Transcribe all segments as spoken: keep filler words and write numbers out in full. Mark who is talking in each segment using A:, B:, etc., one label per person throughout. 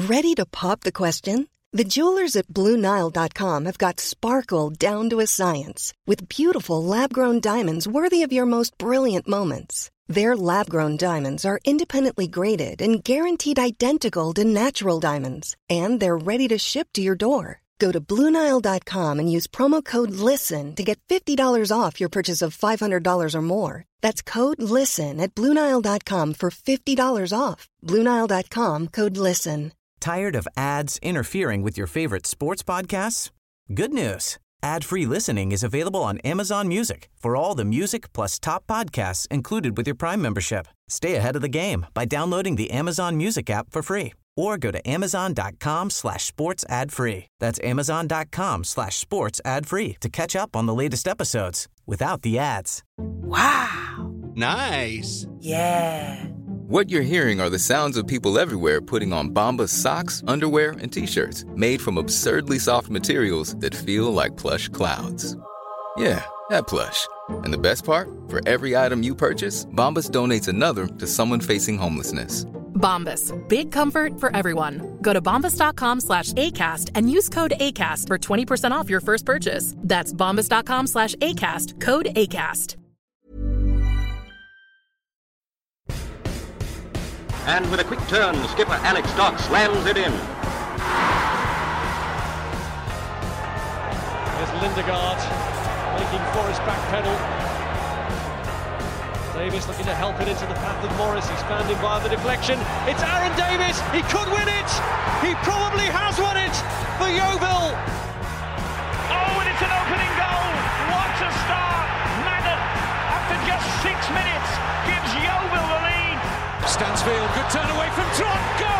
A: Ready to pop the question? The jewelers at Blue Nile dot com have got sparkle down to a science with beautiful lab-grown diamonds worthy of your most brilliant moments. Their lab-grown diamonds are independently graded and guaranteed identical to natural diamonds, and they're ready to ship to your door. Go to Blue Nile dot com and use promo code LISTEN to get fifty dollars off your purchase of five hundred dollars or more. That's code LISTEN at Blue Nile dot com for fifty dollars off. Blue Nile dot com, code LISTEN.
B: Tired of ads interfering with your favorite sports podcasts? Good news. Ad-free listening is available on Amazon Music for all the music plus top podcasts included with your Prime membership. Stay ahead of the game by downloading the Amazon Music app for free or go to amazon.com slash sports ad free. That's amazon.com slash sports ad free to catch up on the latest episodes without the ads.
C: Wow.
D: Nice.
C: Yeah.
E: What you're hearing are the sounds of people everywhere putting on Bombas socks, underwear, and T-shirts made from absurdly soft materials that feel like plush clouds. Yeah, that plush. And the best part? For every item you purchase, Bombas donates another to someone facing homelessness.
F: Bombas. Big comfort for everyone. Go to bombas.com slash ACAST and use code ACAST for twenty percent off your first purchase. That's bombas.com slash ACAST. Code ACAST.
G: And with a quick turn, skipper Alex Dock slams it in.
H: There's Lindegaard making for his back pedal. Davis looking to help it into the path of Morris. He's found him via the deflection. It's Aaron Davis. He could win it. He probably has won it for Yeovil.
I: Oh, and it's an opening goal. What a start. Madden, after just six minutes, gives Yeovil the lead.
H: Stansfield, good turn away from Trott, goal!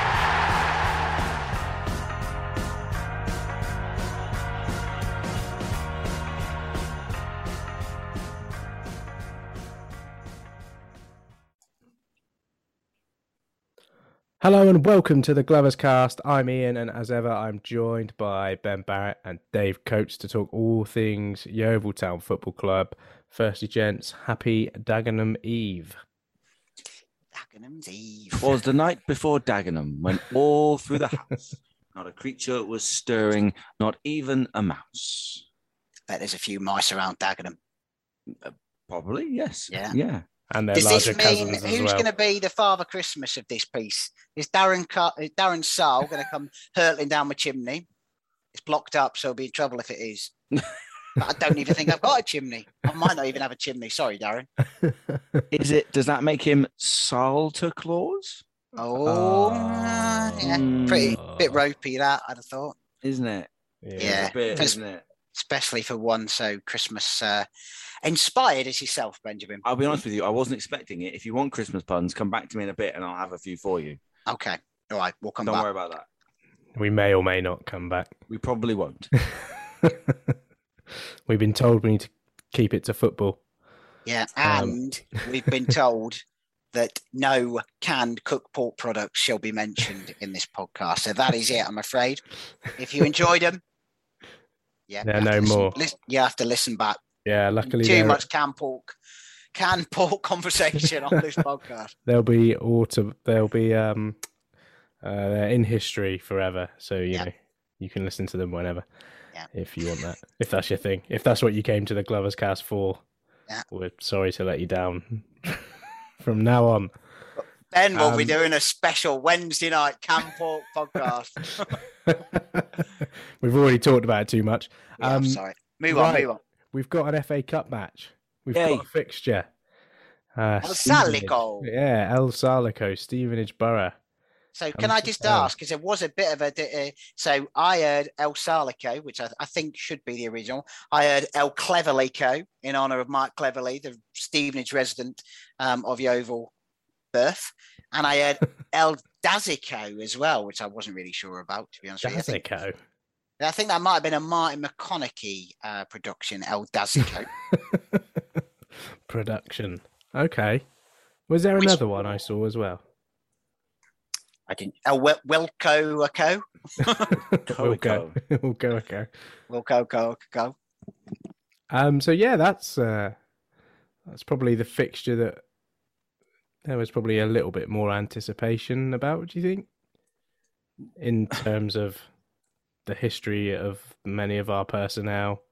J: Hello and welcome to the Glovers Cast. I'm Ian, and as ever, I'm joined by Ben Barrett and Dave Coates to talk all things Yeovil Town Football Club. Firstly, gents, happy Dagenham Eve.
C: Dagenham's Eve.
K: It was the night before Dagenham, when all through the house, not a creature was stirring, not even a mouse.
C: I bet there's a few mice around Dagenham.
K: Uh, probably, yes.
C: Yeah.
K: Yeah.
J: And their
C: Does
J: larger
C: this mean
J: cousins as
C: who's
J: well.
C: going to be the Father Christmas of this piece? Is Darren Car- is Darren Saul going to come hurtling down my chimney? It's blocked up, so I'll be in trouble if it is. But I don't even think I've got a chimney. I might not even have a chimney. Sorry, Darren.
K: Is it? Does that make him Santa Claus?
C: Oh, uh, yeah, pretty bit ropey that I'd have thought,
K: isn't it?
J: Yeah,
C: yeah.
K: A bit,
C: For,
K: isn't it?
C: Especially for one so Christmas uh, inspired as yourself, Benjamin.
K: I'll be honest with you. I wasn't expecting it. If you want Christmas puns, come back to me in a bit, and I'll have a few for you.
C: Okay, all right, we'll come
K: Don't
C: back.
K: worry about that.
J: We may or may not come back.
K: We probably won't.
J: We've been told we need to keep it to football.
C: Yeah, and um, we've been told that no canned cooked pork products shall be mentioned in this podcast. So that is it, I'm afraid. If you enjoyed them, yeah,
J: yeah no
C: listen,
J: more.
C: Listen, you have to listen back.
J: Yeah, luckily
C: too much canned pork, canned pork conversation on this podcast.
J: They'll be autumn. They'll be um, uh, they're in history forever. So you yeah. know you can listen to them whenever.
C: Yeah.
J: If you want that, if that's your thing, if that's what you came to the Glovers Cast for,
C: yeah.
J: we're sorry to let you down. From now on,
C: Ben will
J: um,
C: be doing a special Wednesday night canned pork podcast.
J: We've already talked about it too much.
C: Yeah,
J: um,
C: sorry. Move
J: right.
C: on, move on.
J: We've got an F A Cup match. We've
K: Yay.
J: got a fixture. Uh,
C: El Salico.
J: Yeah, El Salico, Stevenage Borough.
C: So can I just ask, because there was a bit of a... Uh, so I heard El Salico, which I, I think should be the original. I heard El Cleverlico, in honour of Mark Cleverly, the Stevenage resident um, of Yeovil birth. And I heard El Dazico as well, which I wasn't really sure about, to be honest with you.
J: Dazico?
C: I think, I think that might have been a Martin McConaughey uh, production, El Dazico.
J: Production. Okay. Was there
C: Which,
J: another one I saw as well?
C: I didn't. El Wil- Wilco a Co.
J: Wilco. Wilco a Co.
C: Wilco Co. Co.
J: Um. So yeah, that's uh, that's probably the fixture that there was probably a little bit more anticipation about. Do you think? in terms of the history of many of our personnel.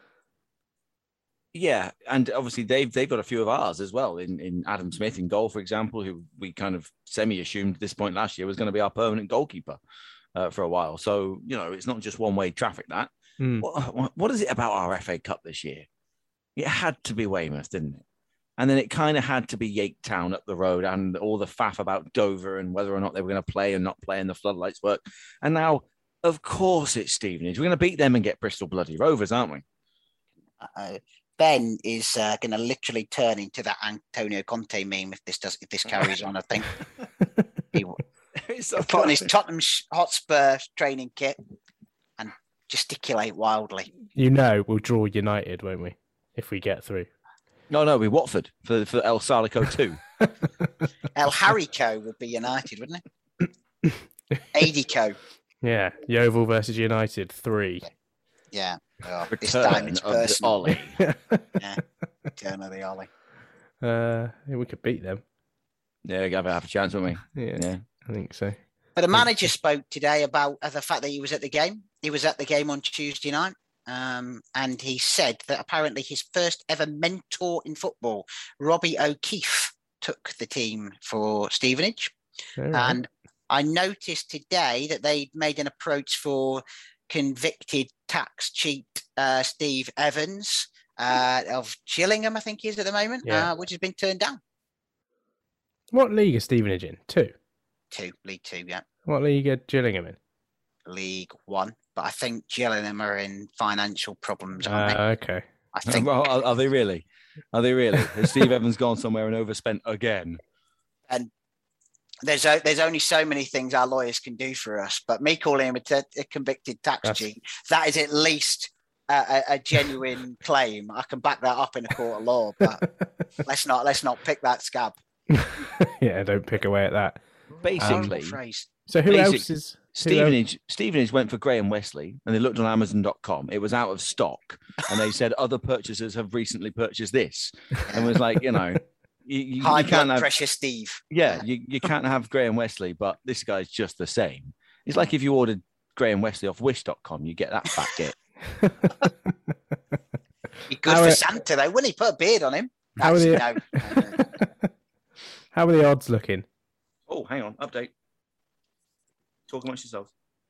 K: Yeah, and obviously they've they've got a few of ours as well. In in Adam Smith in goal, for example, who we kind of semi assumed at this point last year was going to be our permanent goalkeeper uh, for a while. So you know, it's not just one way traffic. That
J: Mm.
K: what, what is it about our F A Cup this year? It had to be Weymouth, didn't it? And then it kind of had to be Yake Town up the road, and all the faff about Dover and whether or not they were going to play and not play, and the floodlights work. And now, of course, it's Stevenage. We're going to beat them and get Bristol bloody Rovers, aren't we?
C: Uh, Ben is uh, going to literally turn into that Antonio Conte meme if this does if this carries on. I think he will put on his Tottenham Hotspur training kit and gesticulate wildly.
J: You know, we'll draw United, won't we? If we get through.
K: No, no, we Watford for for El Salico two.
C: El Harrico would be United, wouldn't it? Adico.
J: Yeah, Yeovil versus United three.
C: Yeah. Oh, this
K: Return
C: time it's
K: of the
C: personal.
K: Ollie.
C: Yeah. Return of the Ollie.
J: Uh, yeah, we could beat them.
K: Yeah, we have a half a chance, won't we?
J: Yeah,
K: Yeah.
J: I think so.
C: But the manager spoke today about uh, the fact that he was at the game. He was at the game on Tuesday night. Um, and he said that apparently his first ever mentor in football, Robbie O'Keefe, took the team for Stevenage.
J: All right.
C: And I noticed today that they made an approach for convicted tax cheat uh, Steve Evans uh, of Gillingham, I think he is at the moment,
J: Yeah.
C: uh, which has been turned down.
J: What league is Stevenage in? Two.
C: Two, League Two, yeah.
J: What league are Gillingham in?
C: League One. But I think Gillingham are in financial problems, aren't
J: Uh,
C: they?
J: okay.
C: I think
K: Well, are, are they really? Are they really? Has Steve Evans gone somewhere and overspent again?
C: and there's o- there's only so many things our lawyers can do for us. But me calling him a, t- a convicted tax
J: That's-
C: cheat, that is at least a, a, a genuine claim. I can back that up in a court of law. But let's not let's not pick that scab.
J: Yeah, don't pick away at that.
K: Basically,
C: Horrible phrase.
J: So who
K: Basic-
J: else is... who else-
K: Stevenage, Stevenage went for Graham Wesley, and they looked on Amazon dot com. It was out of stock, and they said other purchasers have recently purchased this, and was like, you know, you, you,
C: High
K: you can't
C: blood
K: have,
C: pressure, Steve.
K: yeah, you, you can't have Graham Wesley, but this guy's just the same. It's like if you ordered Graham Wesley off Wish dot com, you get that fat git.
C: Be good
J: How
C: for
J: are-
C: Santa though, wouldn't he? Put a beard on him.
J: How are
C: Actually,
J: the-
C: no. no, no.
J: How are the odds looking?
K: Oh, hang on, update. Talk amongst yourselves.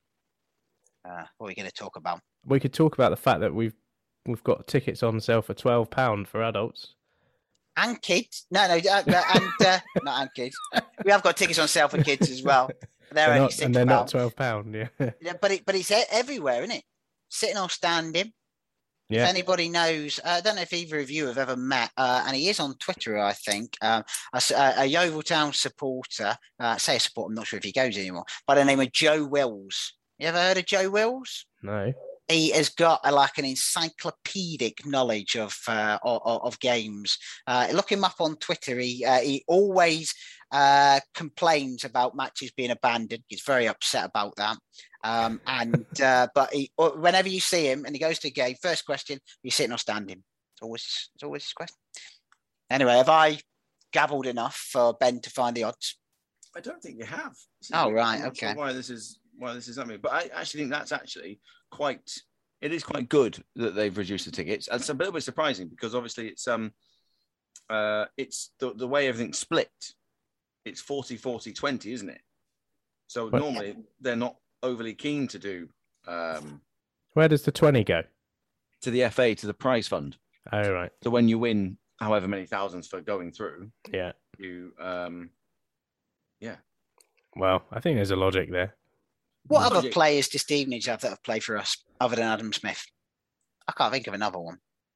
C: Uh, what are we going to talk about?
J: We could talk about the fact that we've we've got tickets on sale for twelve pounds for adults.
C: And kids? No, no, uh, uh, and uh, not and kids. We have got tickets on sale for kids as well. They're,
J: They're
C: only
J: not,
C: six
J: and they're not
C: pounds.
J: twelve pounds, yeah.
C: Yeah, but it, but it's e- everywhere, isn't it? Sitting or standing. If
J: Yeah.
C: anybody knows, uh, I don't know if either of you have ever met, uh, and he is on Twitter, I think, um, a, s- a- a Yeovil Town supporter, uh, say a supporter, I'm not sure if he goes anymore, by the name of Joe Wills. You ever heard of Joe Wills?
J: No.
C: He has got a, like an encyclopedic knowledge of uh, of, of games. Uh, look him up on Twitter. He uh, he always uh, complains about matches being abandoned. He's very upset about that. Um, and uh, but he, whenever you see him and he goes to a game, first question: are you sitting or standing? It's always it's always his question. Anyway, have I gabbled enough for Ben to find the odds?
K: I don't think you have.
C: Oh, right,
K: I'm not sure
C: okay.
K: why this is why this is happening, but I actually think that's actually quite. It is quite good that they've reduced the tickets. It's a little bit surprising because obviously it's um, uh, it's the the way everything's split. It's forty, forty, twenty, isn't it? So
J: Well-
K: normally they're not overly keen to do um
J: Where does the twenty go?
K: to the F A to the prize fund.
J: Oh, right.
K: So when you win however many thousands for going through,
J: Yeah.
K: you um, yeah.
J: Well, I think there's a logic there.
C: What other
K: Logic.
C: players does Stevenage have that have played for us other than Adam Smith? I can't think of another one.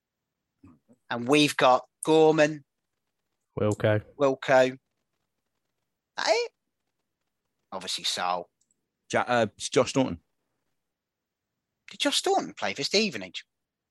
C: And we've got Gorman,
J: Wilco.
C: Wilco, that it? Obviously Sal.
K: Ja- uh, Josh Staunton.
C: Did Josh Staunton play for Stevenage?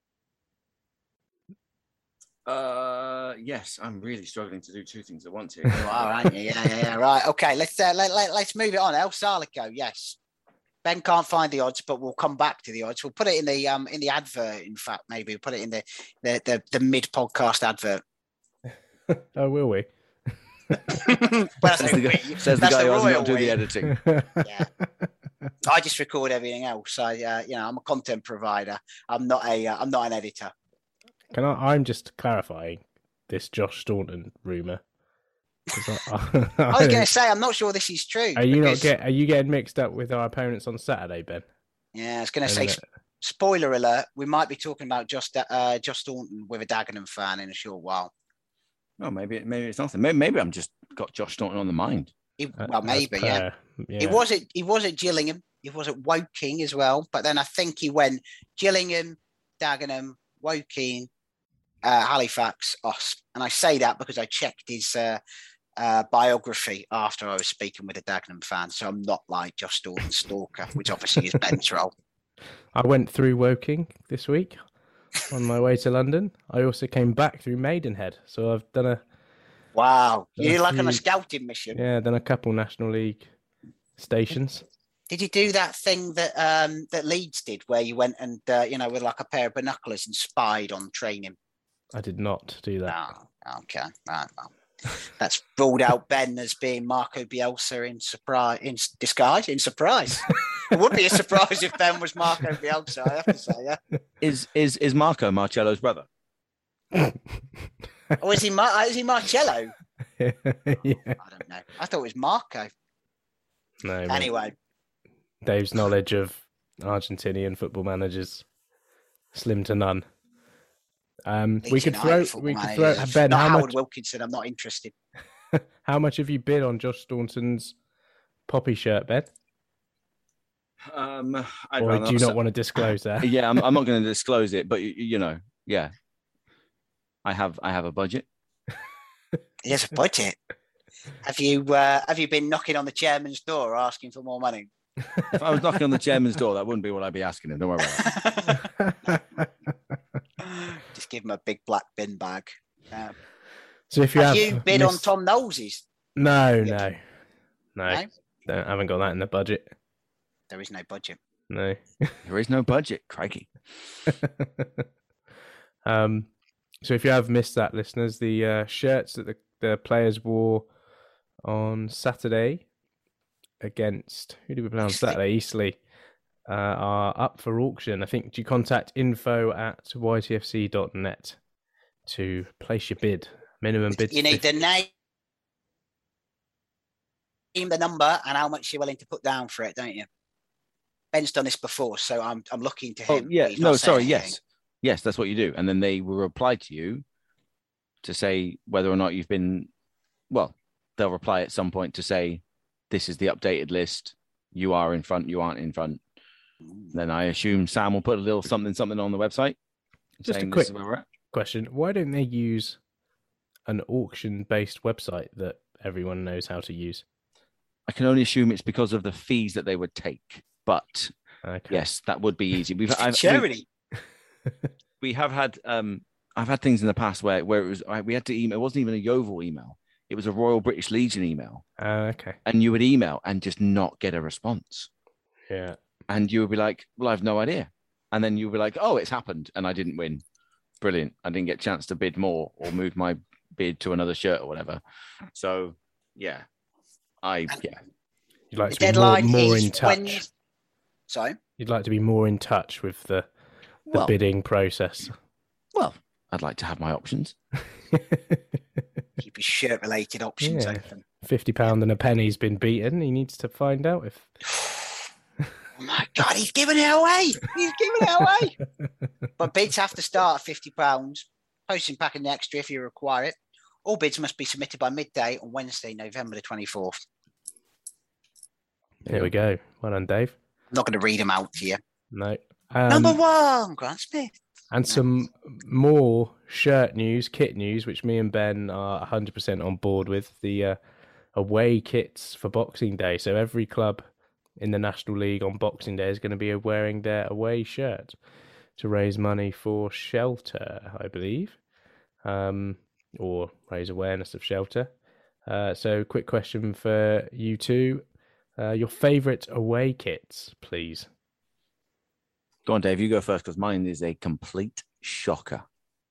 K: Uh, yes, I'm really struggling to do two things at once here.
C: You are, aren't you? Yeah, yeah, yeah. Right. Okay. Let's uh, let, let, let's move it on. El Salico. Yes. Ben can't find the odds, but we'll come back to the odds. We'll put it in the um in the advert. In fact, maybe we'll put it in the the the, the mid podcast advert.
J: Oh, will we?
C: Well, that's
K: Says the
C: no
K: guy,
C: we.
K: says the
C: That's
K: guy
C: the
K: who hasn't got
C: royal
K: to do
C: we.
K: the editing.
C: Yeah. I just record everything else. I, uh, you know, I'm a content provider. I'm not a, uh, I'm not an editor.
J: Can I? I'm just clarifying this Josh Staunton rumor. I, I,
C: I was going to say, I'm not sure this is true.
J: Are you
C: because...
J: not get? Are you getting mixed up with our opponents on Saturday, Ben?
C: Yeah, I was going to say. Sp- spoiler alert: we might be talking about Josh, uh, Josh Staunton with a Dagenham fan in a short while.
K: Oh, maybe maybe it's nothing. Maybe, maybe I'm just got Josh Staunton on the mind.
C: He, well, maybe, yeah. yeah. He was at he was at Gillingham. He was at Woking as well. But then I think he went Gillingham, Dagenham, Woking, uh, Halifax, Os. And I say that because I checked his uh, uh, biography after I was speaking with a Dagenham fan. So I'm not like Josh Staunton stalker, which obviously is Ben's role.
J: I went through Woking this week on my way to London. I also came back through Maidenhead. So I've done a...
C: Wow. You're like on a scouting mission.
J: Yeah, done a couple National League stations.
C: Did you do that thing that um, that Leeds did where you went and, uh, you know, with like a pair of binoculars and spied on training?
J: I did not do that.
C: Oh, okay. Right, well. That's ruled out Ben as being Marco Bielsa in surprise, in disguise, in surprise. It would be a surprise if Ben was Marco Bielsa, I have to say, yeah.
K: Is is is Marco Marcello's brother?
C: Or is he, Mar- is he Marcello?
J: yeah.
C: I don't know. I thought it was Marco.
J: No.
C: Anyway.
J: Dave's knowledge of Argentinian football managers, slim to none. Um, we could throw, we could throw Ben.
C: Not
J: how
C: Howard
J: much?
C: Wilkinson. I'm not interested.
J: How much have you bid on Josh Staunton's poppy shirt, Ben?
K: Um, I'd
J: or do you not want to disclose that?
K: Yeah, I'm, I'm not going to disclose it, but you, you know, yeah, I have, I have a budget.
C: He has a budget. Have you, uh, have you been knocking on the chairman's door asking for more money?
K: If I was knocking on the chairman's door, that wouldn't be what I'd be asking him. Don't worry about it.
C: Just give him a big black bin bag. Um,
J: so if you
C: have,
J: have
C: you bid
J: missed...
C: on Tom Knowles's?
J: No, no, no, no. Don't, I haven't got that in the budget.
C: There is no budget.
J: No,
K: there is no budget. Crikey.
J: um, so if you have missed that, listeners, the uh, shirts that the, the players wore on Saturday against who did we play on Saturday? Eastleigh. Uh, are up for auction. I think you contact info at y t f c dot net to place your bid. Minimum bid.
C: You need the name, the number, and how much you're willing to put down for it, don't you? Ben's done this before, so I'm I'm looking to him.
K: Oh, yeah, no, sorry, anything. yes. Yes, that's what you do. And then they will reply to you to say whether or not you've been, well, they'll reply at some point to say, this is the updated list. You are in front, you aren't in front. Then I assume Sam will put a little something, something on the website.
J: Just a quick question. Why don't they use an auction-based website that everyone knows how to use?
K: I can only assume it's because of the fees that they would take. But
J: okay.
K: yes, that would be easy. We've I've,
C: charity.
K: We, we have had, um, I've had things in the past where, where it was, we had to email, it wasn't even a Yeovil email. It was a Royal British Legion email.
J: Oh, uh, okay.
K: And you would email and just not get a response.
J: Yeah.
K: And you would be like, well, I have no idea. And then you would be like, oh, it's happened and I didn't win. Brilliant. I didn't get a chance to bid more or move my bid to another shirt or whatever. So, yeah. I, yeah.
J: You'd like to be more, more in touch. When...
C: Sorry?
J: You'd like to be more in touch with the, the well, bidding process.
K: Well, I'd like to have my options.
C: Keep his shirt-related options
J: yeah.
C: open.
J: fifty pounds and a penny's been beaten. He needs to find out if...
C: Oh my God, he's giving it away. He's giving it away. But bids have to start at fifty pounds. Posting pack in the extra if you require it. All bids must be submitted by midday on Wednesday, November the twenty-fourth.
J: Here we go. Well done, Dave.
C: I'm not going to read them out to you.
J: No.
C: Um, Number one, Grant Smith.
J: And some more shirt news, kit news, which me and Ben are one hundred percent on board with. The uh, away kits for Boxing Day. So every club in the National League on Boxing Day is going to be wearing their away shirt to raise money for shelter, I believe, um, or raise awareness of shelter. Uh, so quick question for you two. Uh, your favourite away kits, please.
K: Go on, Dave, you go first because mine is a complete shocker.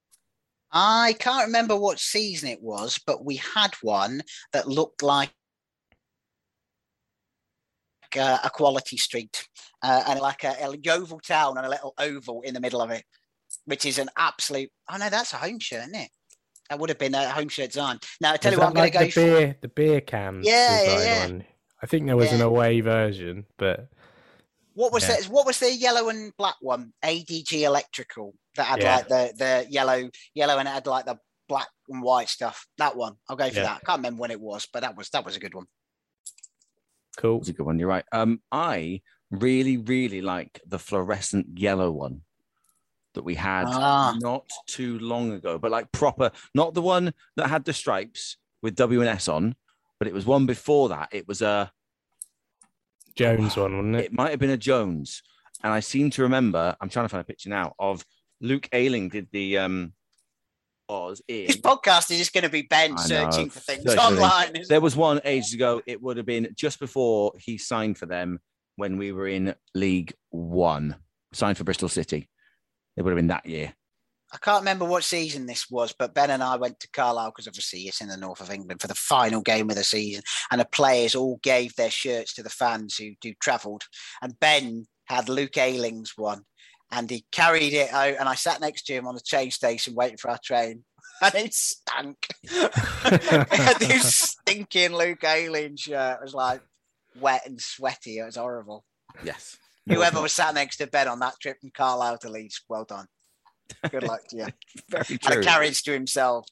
C: I can't remember what season it was, but we had one that looked like like uh, a quality street uh, and like a, a Yeovil town and a little oval in the middle of it, which is an absolute. Oh no, that's a home shirt, isn't it? That would have been a home shirt design. Now I tell
J: Was
C: you what, I'm
J: like
C: going to
J: the
C: go
J: beer,
C: for
J: the beer can.
C: Yeah,
J: design
C: yeah, yeah.
J: one. I think there was
C: yeah.
J: an away version, but
C: what was
J: yeah.
C: that? What was the yellow and black one? A D G Electrical that had
J: yeah.
C: like the the yellow, yellow, and it had like the black and white stuff. That one, I'll go for
J: Yeah.
C: that. I can't remember when it was, but that was that was a good one.
J: Cool.
K: It's a good one. You're right. Um, I really, really like the fluorescent yellow one that we had
C: Ah.
K: not too long ago, but like proper, not the one that had the stripes with W and S on, but it was one before that. It was a
J: Jones one, wasn't it?
K: It might have been a Jones, and I seem to remember. I'm trying to find a picture now of Luke Ayling did the um. Was in.
C: This podcast is just going to be Ben
K: I
C: searching
K: know.
C: for things
K: Searching for
C: online.
K: things. There was one ages ago. It would have been just before he signed for them when we were in League One. Signed for Bristol City. It would have been that year.
C: I can't remember what season this was, but Ben and I went to Carlisle because obviously it's in the north of England for the final game of the season, and the players all gave their shirts to the fans who who travelled. And Ben had Luke Ayling's one, and he carried it out, and I sat next to him on the train station waiting for our train, and it stank. This stinking Luke Ayling shirt was like wet and sweaty. It was horrible.
K: Yes.
C: Whoever was sat next to Ben on that trip from Carlisle to Leeds, well done. Good luck to you.
K: Very
C: And
K: true.
C: a carriage to himself.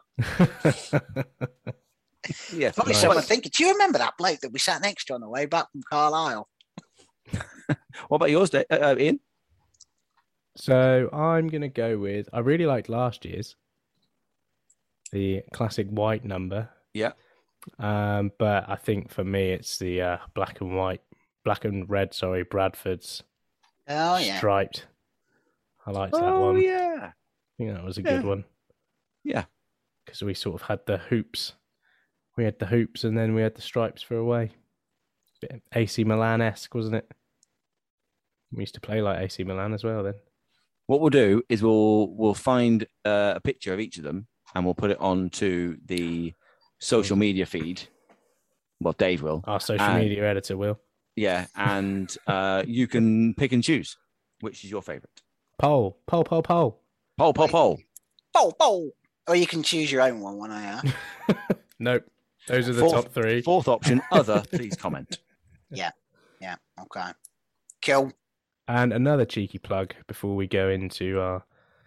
K: Yeah.
C: Probably
J: Nice.
C: someone thinking, do you remember that bloke that we sat next to on the way back from Carlisle?
K: What about yours, Dave? Uh, uh, Ian?
J: So I'm going to go with, I really liked last year's, the classic white number.
K: Yeah.
J: Um, but I think for me, it's the uh, black and white, black and red, sorry, Bradford's
C: Oh, yeah.
J: striped. I liked that
K: Oh,
J: one.
K: yeah.
J: I think that was a
K: Yeah.
J: good one.
K: Yeah.
J: Because we sort of had the hoops. We had the hoops and then we had the stripes for away. Bit A C Milan-esque, wasn't it? We used to play like A C Milan as well then.
K: What we'll do is we'll we'll find uh, a picture of each of them and we'll put it onto the social media feed. Well, Dave will.
J: Our social
K: And-
J: media editor will.
K: Yeah, and uh, you can pick and choose which is your favourite.
J: Poll, poll, poll, poll.
K: Poll, poll, poll.
C: Bow, bow. Or you can choose your own one, one I ask.
J: Nope. Those are the
K: Fourth-
J: top three.
K: Fourth option, other, please comment.
C: Yeah. Yeah. Okay. Cool.
J: And another cheeky plug before we go into our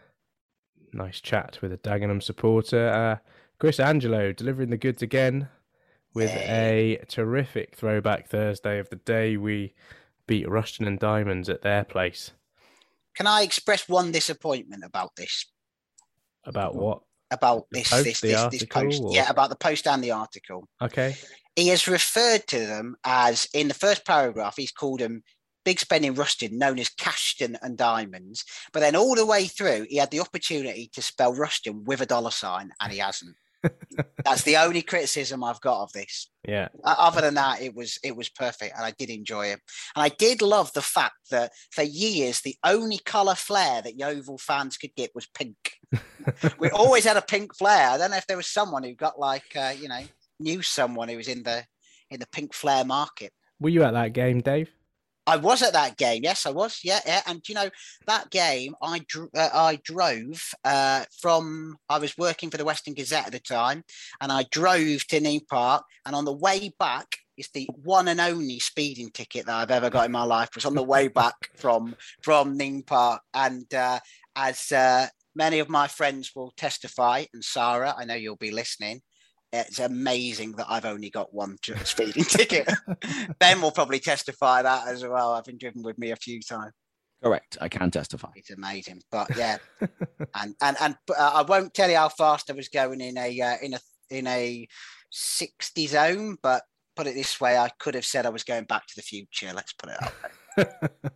J: nice chat with a Dagenham supporter. Uh, Chris Angelo delivering the goods again with
C: Hey.
J: a terrific throwback Thursday of the day we beat Rushton and Diamonds at their place.
C: Can I express one disappointment about this?
J: About what?
C: About
J: The
C: this,
J: post,
C: this,
J: the
C: this, this
J: article,
C: post?
J: or-
C: Yeah, about the post and the article.
J: Okay.
C: He has referred to them as, in the first paragraph, he's called them Big Spending Rushton, known as Cashton and Diamonds. But then all the way through, he had the opportunity to spell Rushton with a dollar sign, and he hasn't. That's the only criticism I've got of this.
J: Yeah.
C: Uh, Other than that, it was it was perfect, and I did enjoy it. And I did love the fact that for years, the only colour flare that Yeovil fans could get was pink. We always had a pink flare. I don't know if there was someone who got like, uh, you know, knew someone who was in the in the pink flare market.
J: Were you at that game, Dave?
C: I was at that game. Yes, I was. Yeah, yeah. And you know, that game, I dr- uh, I drove uh, from. I was working for the Western Gazette at the time, and I drove to Nene Park. And on the way back, it's the one and only speeding ticket that I've ever got in my life. Was on the way back from from Nene Park, and uh, as uh, many of my friends will testify, and Sarah, I know you'll be listening. It's amazing that I've only got one speeding ticket. Ben will probably testify that as well. I've been driven with me a few times.
K: Correct. I can testify.
C: It's amazing, but yeah, and and and uh, I won't tell you how fast I was going in a uh, in a in a sixty zone. But put it this way, I could have said I was going back to the future. Let's put it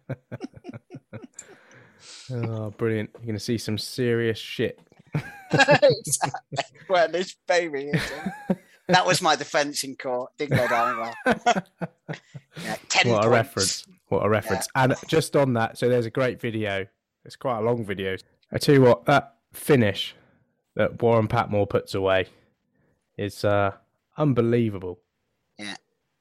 C: up.
J: Oh, brilliant. You're going to see some serious shit.
C: Exactly. Well, this baby is. That was my defence in court. Didn't go down well. Yeah, ten
J: What a
C: points.
J: reference. What a reference. And just on that, so there's a great video. It's quite a long video. I tell you what, that finish that Warren Patmore puts away is uh, unbelievable.
C: Yeah.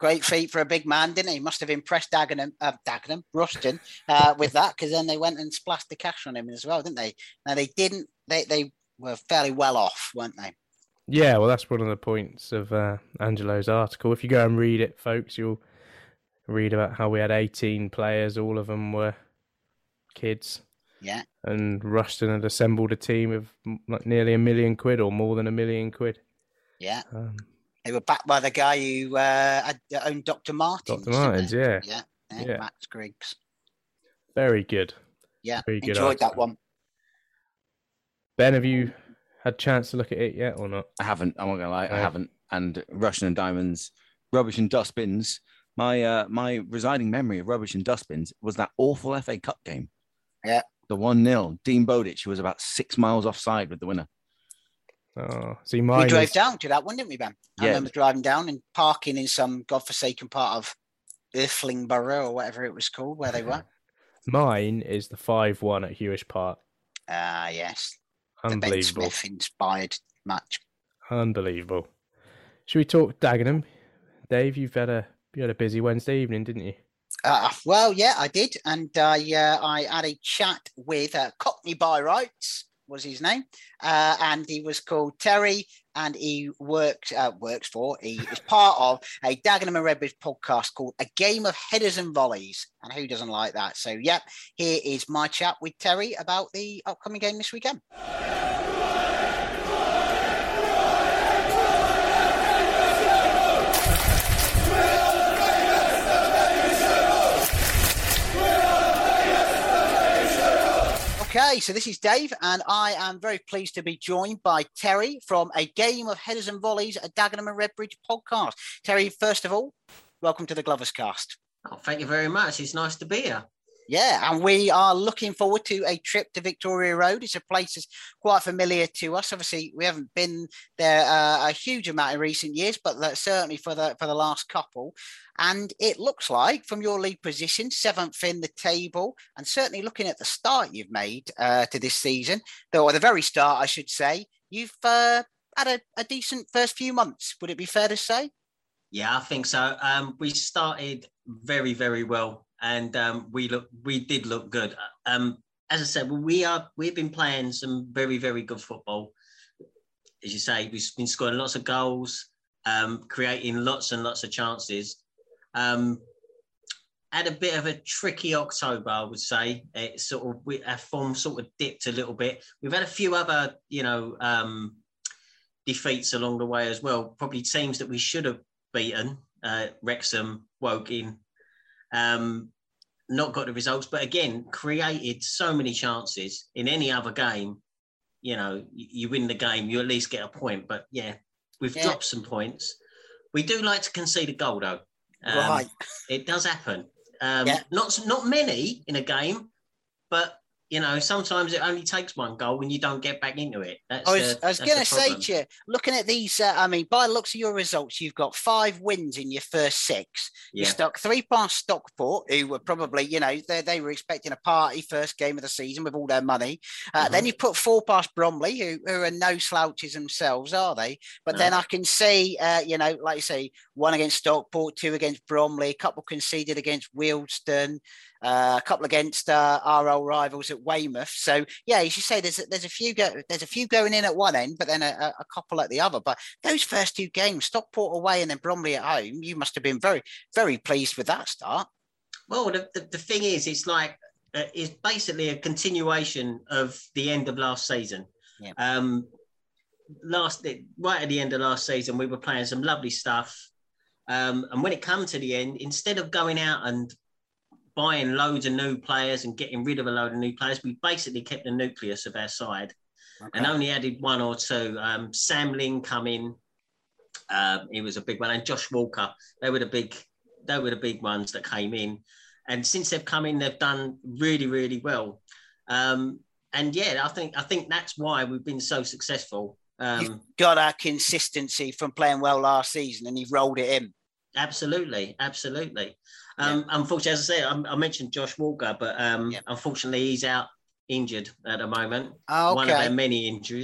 C: Great feat for a big man, didn't he? Must have impressed Dagenham, uh, Dagenham, Rushden uh, with that, because then they went and splashed the cash on him as well, didn't they? Now, they didn't, they, they were fairly well off, weren't they?
J: Yeah, well, that's one of the points of uh, Angelo's article. If you go and read it, folks, you'll read about how we had eighteen players, all of them were kids.
C: Yeah.
J: And Rushden had assembled a team of like nearly a million quid or more than a million quid.
C: Yeah.
J: Um,
C: they were backed by the guy who uh, owned Doctor Martens.
J: Doctor Martens, yeah.
C: yeah. Yeah.
J: Yeah.
C: Max Griggs.
J: Very good.
C: Yeah.
J: Very good
C: Enjoyed
J: article.
C: that one.
J: Ben, have you had a chance to look at it yet or not?
K: I haven't. I'm not going to lie.
J: No.
K: I haven't. And Rushden and Diamonds, Rubbish and Dustbins. My uh, my residing memory of Rubbish and Dustbins was that awful F A Cup game.
C: Yeah.
K: The one nil. Dean Bowditch, who was about six miles offside with the winner.
J: Oh, see, mine
C: we drove
J: is...
C: down to that one, didn't we, Ben? I
K: Yeah.
C: remember driving down and parking in some godforsaken part of Earthling Borough or whatever it was called, where they were.
J: Mine is the five one at Hewish Park.
C: Ah, uh, yes. The Ben
J: Unbelievable.
C: Smith inspired match.
J: Unbelievable. Should we talk Dagenham? Dave, you've had a you had a busy Wednesday evening, didn't you?
C: Uh, well, yeah, I did. And uh, yeah, I had a chat with uh, Cockney by Rights, was his name. Uh, and he was called Terry, and he works uh, works for, he is part of a Dagenham and Redbridge podcast called A Game of Headers and Volleys. And who doesn't like that? So, yeah, here is my chat with Terry about the upcoming game this weekend. Okay, so this is Dave, and I am very pleased to be joined by Terry from A Game of Headers and Volleys, a Dagenham and Redbridge podcast. Terry, first of all, welcome to the Glovers Cast.
D: Oh, thank you very much. It's nice to be here.
C: Yeah, and we are looking forward to a trip to Victoria Road. It's a place that's quite familiar to us. Obviously, we haven't been there uh, a huge amount in recent years, but certainly for the for the last couple. And it looks like, from your league position, seventh in the table, and certainly looking at the start you've made uh, to this season, or the very start, I should say, you've uh, had a, a decent first few months. Would it be fair to say?
D: Yeah, I think so. Um, we started very, very well. And um, we look, we did look good. Um, as I said, we are, we've been playing some very, very good football. As you say, we've been scoring lots of goals, um, creating lots and lots of chances. Um, had a bit of a tricky October, I would say. It sort of, we, our form sort of dipped a little bit. We've had a few other, you know, um, defeats along the way as well. Probably teams that we should have beaten. Uh, Wrexham, Woking. Um, not got the results, but again, created so many chances. In any other game, you know, you, you win the game, you at least get a point. But yeah, we've yeah. dropped some points. We do like to concede a goal, though. Um,
C: right.
D: It does happen. Um,
C: yeah.
D: Not not many in a game, but you know, sometimes it only takes one goal when you don't get back into it. That's
C: I was,
D: the,
C: I was going to say to you, looking at these, uh, I mean, by the looks of your results, you've got five wins in your first six. Yeah. You stuck three past Stockport, who were probably, you know, they, they were expecting a party first game of the season with all their money. Uh, mm-hmm. Then you put four past Bromley, who, who are no slouches themselves, are they? But no. Then I can see, uh, you know, like you say, one against Stockport, two against Bromley, a couple conceded against Wealdstone, uh, a couple against uh, our old rivals at Weymouth. So yeah, as you say, there's a, there's a few go, there's a few going in at one end, but then a, a couple at the other. But those first two games, Stockport away and then Bromley at home, you must have been very very pleased with that start.
D: Well, the the, the thing is, it's like uh, it's basically a continuation of the end of last season.
C: Yeah.
D: Um, last right at the end of last season, we were playing some lovely stuff, um, and when it come to the end, instead of going out and buying loads of new players and getting rid of a load of new players, we basically kept the nucleus of our side okay. and only added one or two. Um, Sam Lynn come in, uh, he was a big one, and Josh Walker. They were the big, they were the big ones that came in. And since they've come in, they've done really, really well. Um, and yeah, I think I think that's why we've been so successful. Um,
C: You've got our consistency from playing well last season, and you've rolled it in.
D: Absolutely, absolutely. Um, yeah. Unfortunately, as I say, I, I mentioned Josh Walker, but um, yeah. unfortunately, he's out injured at the moment.
C: Oh, okay.
D: One of our many injuries.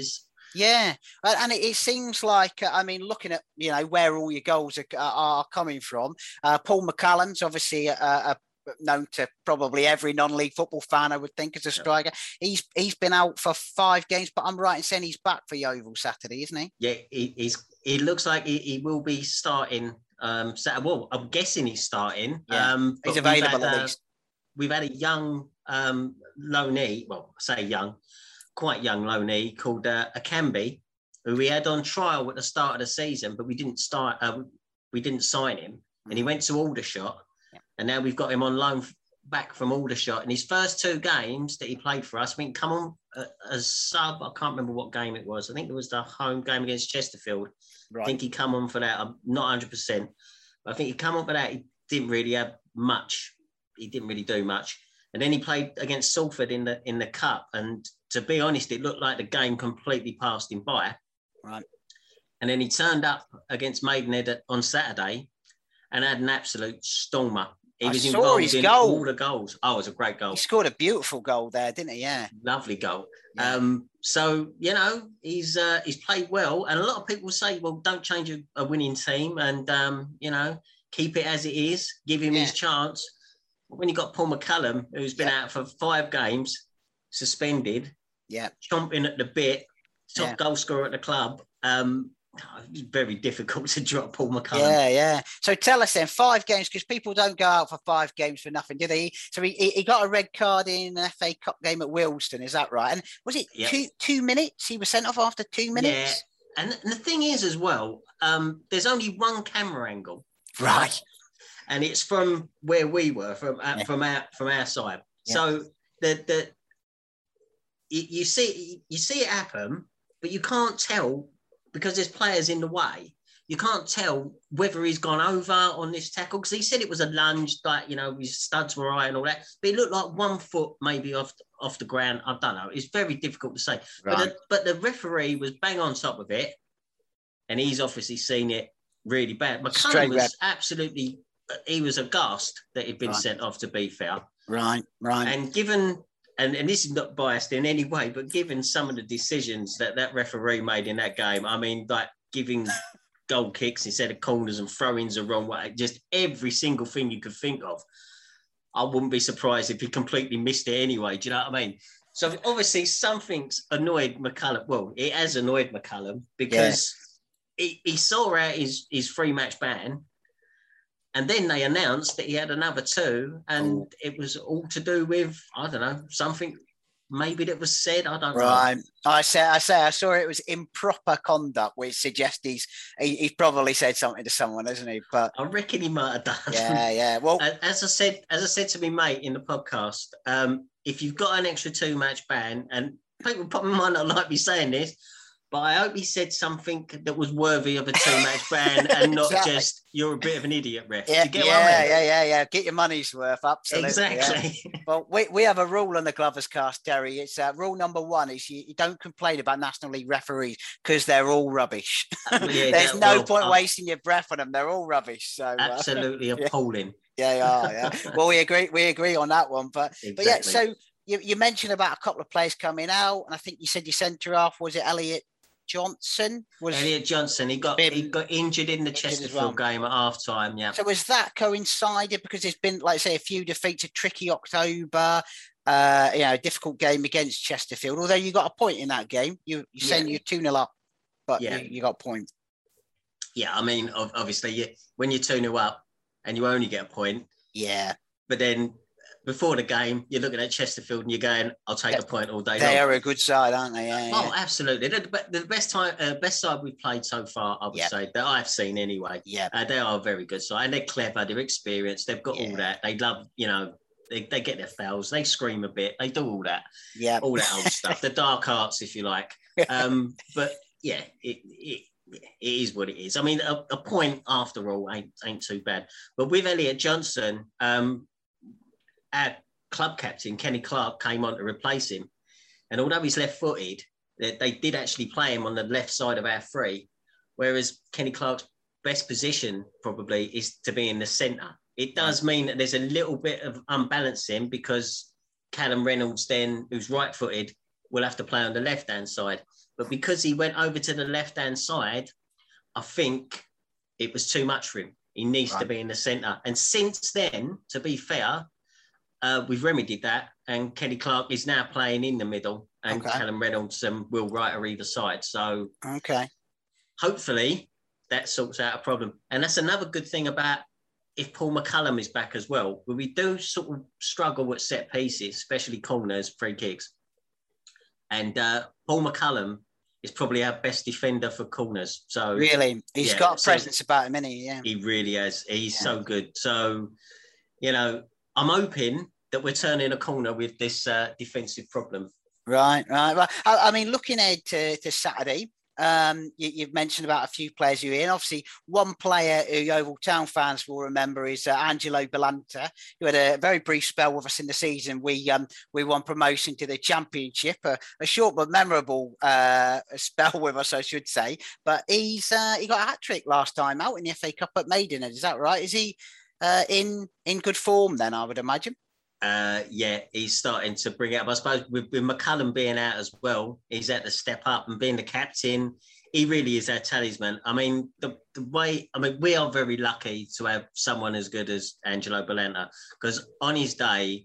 C: Yeah, and it, it seems like, I mean, looking at, you know, where all your goals are, are coming from, uh, Paul McCallum's obviously a, a known to probably every non-league football fan, I would think, as a striker. He's he's been out for five games, but I'm right in saying he's back for Yeovil Saturday, isn't he?
D: Yeah, he, he's. It looks like he, he will be starting. Um, Saturday. Well, I'm guessing he's starting.
C: Yeah.
D: Um,
C: he's available
D: had,
C: at
D: uh,
C: least.
D: We've had a young um, loanee, well, I say young, quite young loanee called uh, Akambi, who we had on trial at the start of the season, but we didn't start. Uh, we didn't sign him, mm-hmm. and he went to Aldershot. And now we've got him on loan back from Aldershot. And his first two games that he played for us, I mean, come on uh, as sub. I can't remember what game it was. I think it was the home game against Chesterfield. Right. I think he come on for that. I'm not one hundred percent. But I think he come on for that. He didn't really have much. He didn't really do much. And then he played against Salford in the in the cup. And to be honest, it looked like the game completely passed him by.
C: Right.
D: And then he turned up against Maidenhead on Saturday and had an absolute stormer. He
C: I
D: was
C: saw
D: involved
C: his
D: in
C: goal.
D: all the goals. Oh, it was a great goal.
C: He scored a beautiful goal there, didn't he? Yeah.
D: Lovely goal.
C: Yeah.
D: Um, so, you know, he's uh, he's played well. And a lot of people say, well, don't change a, a winning team and, um, you know, keep it as it is. Give him yeah. his chance. When you got Paul McCallum, who's been yeah. out for five games, suspended,
C: yeah,
D: chomping at the bit, top
C: yeah.
D: goal scorer at the club, um, it's very difficult to drop Paul McCallum.
C: Yeah, yeah. So tell us then, five games, because people don't go out for five games for nothing, do they? So he, he got a red card in an F A Cup game at Wilston, is that right? And was it yep. two two minutes? He was sent off after two minutes?
D: Yeah. And the thing is as well, um, there's only one camera angle.
C: Right.
D: And it's from where we were, from uh, yeah. from our from our side. Yeah. So the the you, you see you see it happen, but you can't tell because there's players in the way. You can't tell whether he's gone over on this tackle because he said it was a lunge, like, you know, his studs were high and all that. But it looked like one foot maybe off off the ground. I don't know. It's very difficult to say. Right. But the, but the referee was bang on top of it, and he's obviously seen it really bad. McCallum was red. absolutely. He was aghast that he'd been right. sent off, to be fair.
C: Right, right.
D: And given, and, and this is not biased in any way, but given some of the decisions that that referee made in that game, I mean, like giving goal kicks instead of corners and throw-ins the wrong way, just every single thing you could think of, I wouldn't be surprised if he completely missed it anyway. Do you know what I mean? So obviously something's annoyed McCallum. Well, it has annoyed McCallum because yeah. he, he saw out his, his free match ban. And then they announced that he had another two, and oh. it was all to do with, I don't know, something maybe that was said. I don't
C: right.
D: know.
C: I say, I say, I saw it was improper conduct, which suggests he's he, he probably said something to someone, hasn't he? But
D: I reckon he might have done.
C: Yeah, yeah. Well,
D: as I said, as I said to me mate in the podcast, um, if you've got an extra two match ban, and people probably might not like me saying this, but I hope he said something that was worthy of a two-match ban and not exactly. just, you're a bit of an idiot, ref.
C: Yeah,
D: you get
C: yeah,
D: what I mean?
C: yeah, yeah, yeah. Get your money's worth, absolutely.
D: Exactly.
C: Yeah. Well, we, we have a rule on the Glovers Cast, Derry. It's uh, rule number one is you, you don't complain about National League referees because they're all rubbish. Yeah, There's no well, point uh, wasting your breath on them. They're all rubbish. So
D: absolutely
C: uh,
D: appalling.
C: Yeah, they are, yeah. Well, we agree, we agree on that one. But, exactly. but yeah, so you, you mentioned about a couple of players coming out, and I think you said your centre half, was it Elliot Johnson? Was
D: Elliot Johnson, he got been, he got injured in the Chesterfield well. game at half time, yeah.
C: So was that coincided because there's been, like say, a few defeats, a tricky October, uh, you know, a difficult game against Chesterfield, although you got a point in that game. You, you're saying yeah. you're two nil up, but yeah. you, you got a point.
D: Yeah, I mean, obviously, you, when you're two nil up and you only get a point.
C: Yeah.
D: But then before the game, you're looking at Chesterfield and you're going, I'll take yeah, a point all day
C: they long. They are a good side, aren't they? Yeah,
D: oh,
C: yeah.
D: absolutely. They're the, the best time, uh, best side we've played so far, I would yeah. say, that I've seen anyway.
C: Yeah.
D: Uh, they are a very good side. And they're clever, they're experienced, they've got yeah. all that. They love, you know, they, they get their fouls, they scream a bit, they do all that.
C: Yeah.
D: All that old stuff. The dark arts, if you like. Um, but yeah, it, it it is what it is. I mean, a, a point after all ain't ain't too bad. But with Elliot Johnson, um, at club captain Kenny Clark came on to replace him, and although he's left-footed, they, they did actually play him on the left side of our three, whereas Kenny Clark's best position probably is to be in the centre. It does mean that there's a little bit of unbalancing because Callum Reynolds then, who's right-footed, will have to play on the left-hand side. But because he went over to the left-hand side, I think it was too much for him. He needs right. to be in the centre. And since then, to be fair, uh, we've remedied that. And Kenny Clark is now playing in the middle. And okay. Callum Reynolds and Will Wright are either side. So
C: okay,
D: hopefully that sorts out a problem. And that's another good thing about if Paul McCullum is back as well. When we do sort of struggle at set pieces, especially corners, free kicks. And uh, Paul McCullum is probably our best defender for corners. So
C: really, he's yeah, got a presence so about him, isn't he? Yeah,
D: he really has. He's
C: yeah.
D: so good. So, you know, I'm hoping that we're turning a corner with this uh, defensive problem.
C: Right, right, right. I, I mean, looking ahead to, to Saturday, um, you, you've mentioned about a few players who are in. Obviously, one player who Yeovil Town fans will remember is uh, Angelo Balanta, who had a very brief spell with us in the season. We um, we won promotion to the Championship, a, a short but memorable uh, spell with us, I should say. But he's uh, he got a hat trick last time out in the F A Cup at Maidenhead. Is that right? Is he uh, in in good form then? I would imagine.
D: Uh, yeah, he's starting to bring it up. I suppose with, with McCullum being out as well, he's at the step up and being the captain. He really is our talisman. I mean, the, the way, I mean, we are very lucky to have someone as good as Angelo Balanta, because on his day,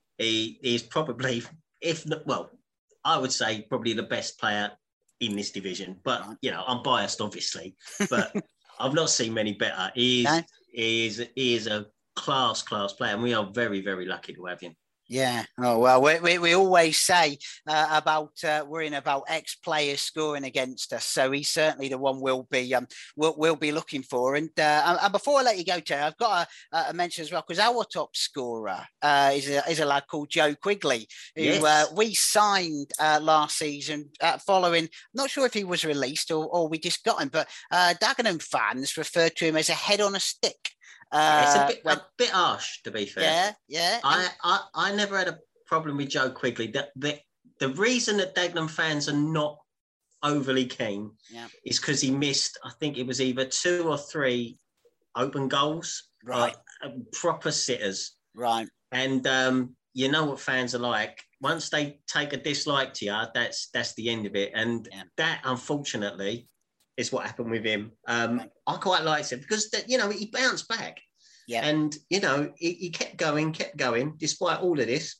D: he is probably, if not, well, I would say probably the best player in this division. But, you know, I'm biased, obviously, but I've not seen many better. He is, no. he is, he is a class, class player, and we are very, very lucky to have him.
C: Yeah. Oh, well, we, we, we always say uh, about uh, worrying about ex-players scoring against us. So he's certainly the one we'll be um, we'll, we'll be looking for. And, uh, and before I let you go, Terry, I've got a, a mention as well, because our top scorer uh, is, a, is a lad called Joe Quigley, who yes. uh, we signed uh, last season uh, following, not sure if he was released or, or we just got him, but uh, Dagenham fans referred to him as a head on a stick.
D: Uh, it's a bit, when, a bit harsh, to be fair.
C: Yeah, yeah.
D: I, I, I never had a problem with Joe Quigley. The, the, the reason that Dagenham fans are not overly keen yeah. is because he missed, I think it was either two or three open goals.
C: Right.
D: Uh, proper sitters.
C: Right.
D: And um, you know what fans are like. Once they take a dislike to you, that's, that's the end of it. And yeah. that, unfortunately, is what happened with him. Um, I quite liked it because, that, you know, he bounced back.
C: Yeah.
D: And, you know, he, he kept going, kept going, despite all of this.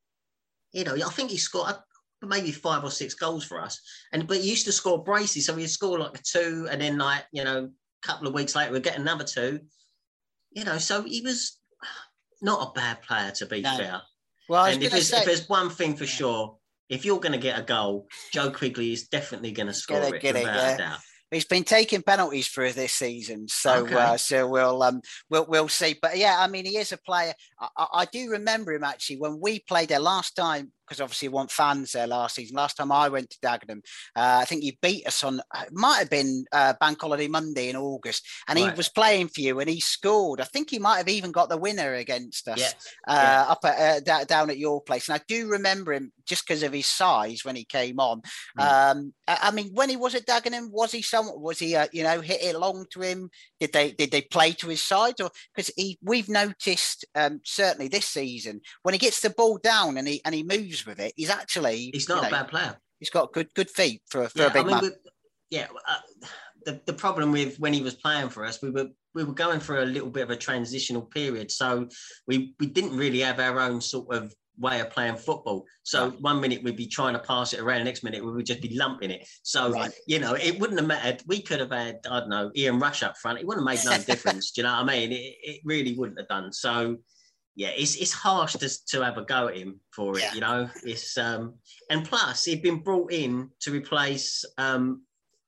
D: You know, I think he scored maybe five or six goals for us. And But he used to score braces. So he'd score like a two and then, like, you know, a couple of weeks later, we'd get another two. You know, so he was not a bad player, to be no. fair.
C: Well,
D: and if there's, say, if there's one thing for yeah. sure, if you're going to get a goal, Joe Quigley is definitely going to score it,
C: get
D: without
C: it, yeah.
D: a doubt.
C: He's been taking penalties for this season, so
D: okay.
C: uh, so we'll um we'll we'll see. But yeah, I mean, he is a player. I, I, I do remember him actually when we played there last time, because obviously we want fans there last season. Last time I went to Dagenham, uh, I think you beat us on, it might have been uh, Bank Holiday Monday in August, and right. he was playing for you and he scored. I think he might have even got the winner against us
D: yes.
C: uh,
D: yeah.
C: up at, uh, down at your place. And I do remember him just because of his size when he came on. Mm. Um, I, I mean, when he was at Dagenham, was he someone, was he, uh, you know, hit it long to him? Did they, did they play to his side? Or because he, we've noticed um, certainly this season, when he gets the ball down and he, and he moves with it, he's actually
D: he's not
C: you know,
D: a bad player.
C: He's got good good feet for, for
D: yeah,
C: a big
D: I mean,
C: man.
D: Yeah, uh, the the problem with when he was playing for us, we were we were going through a little bit of a transitional period, so we we didn't really have our own sort of way of playing football. So right. one minute we'd be trying to pass it around, the next minute we would just be lumping it. So right. you know, it wouldn't have mattered. We could have had I don't know Ian Rush up front. It wouldn't have made no difference. Do you know what I mean? It, it really wouldn't have done. So. Yeah, it's it's harsh to to have a go at him for it, yeah. you know. It's um and plus he'd been brought in to replace um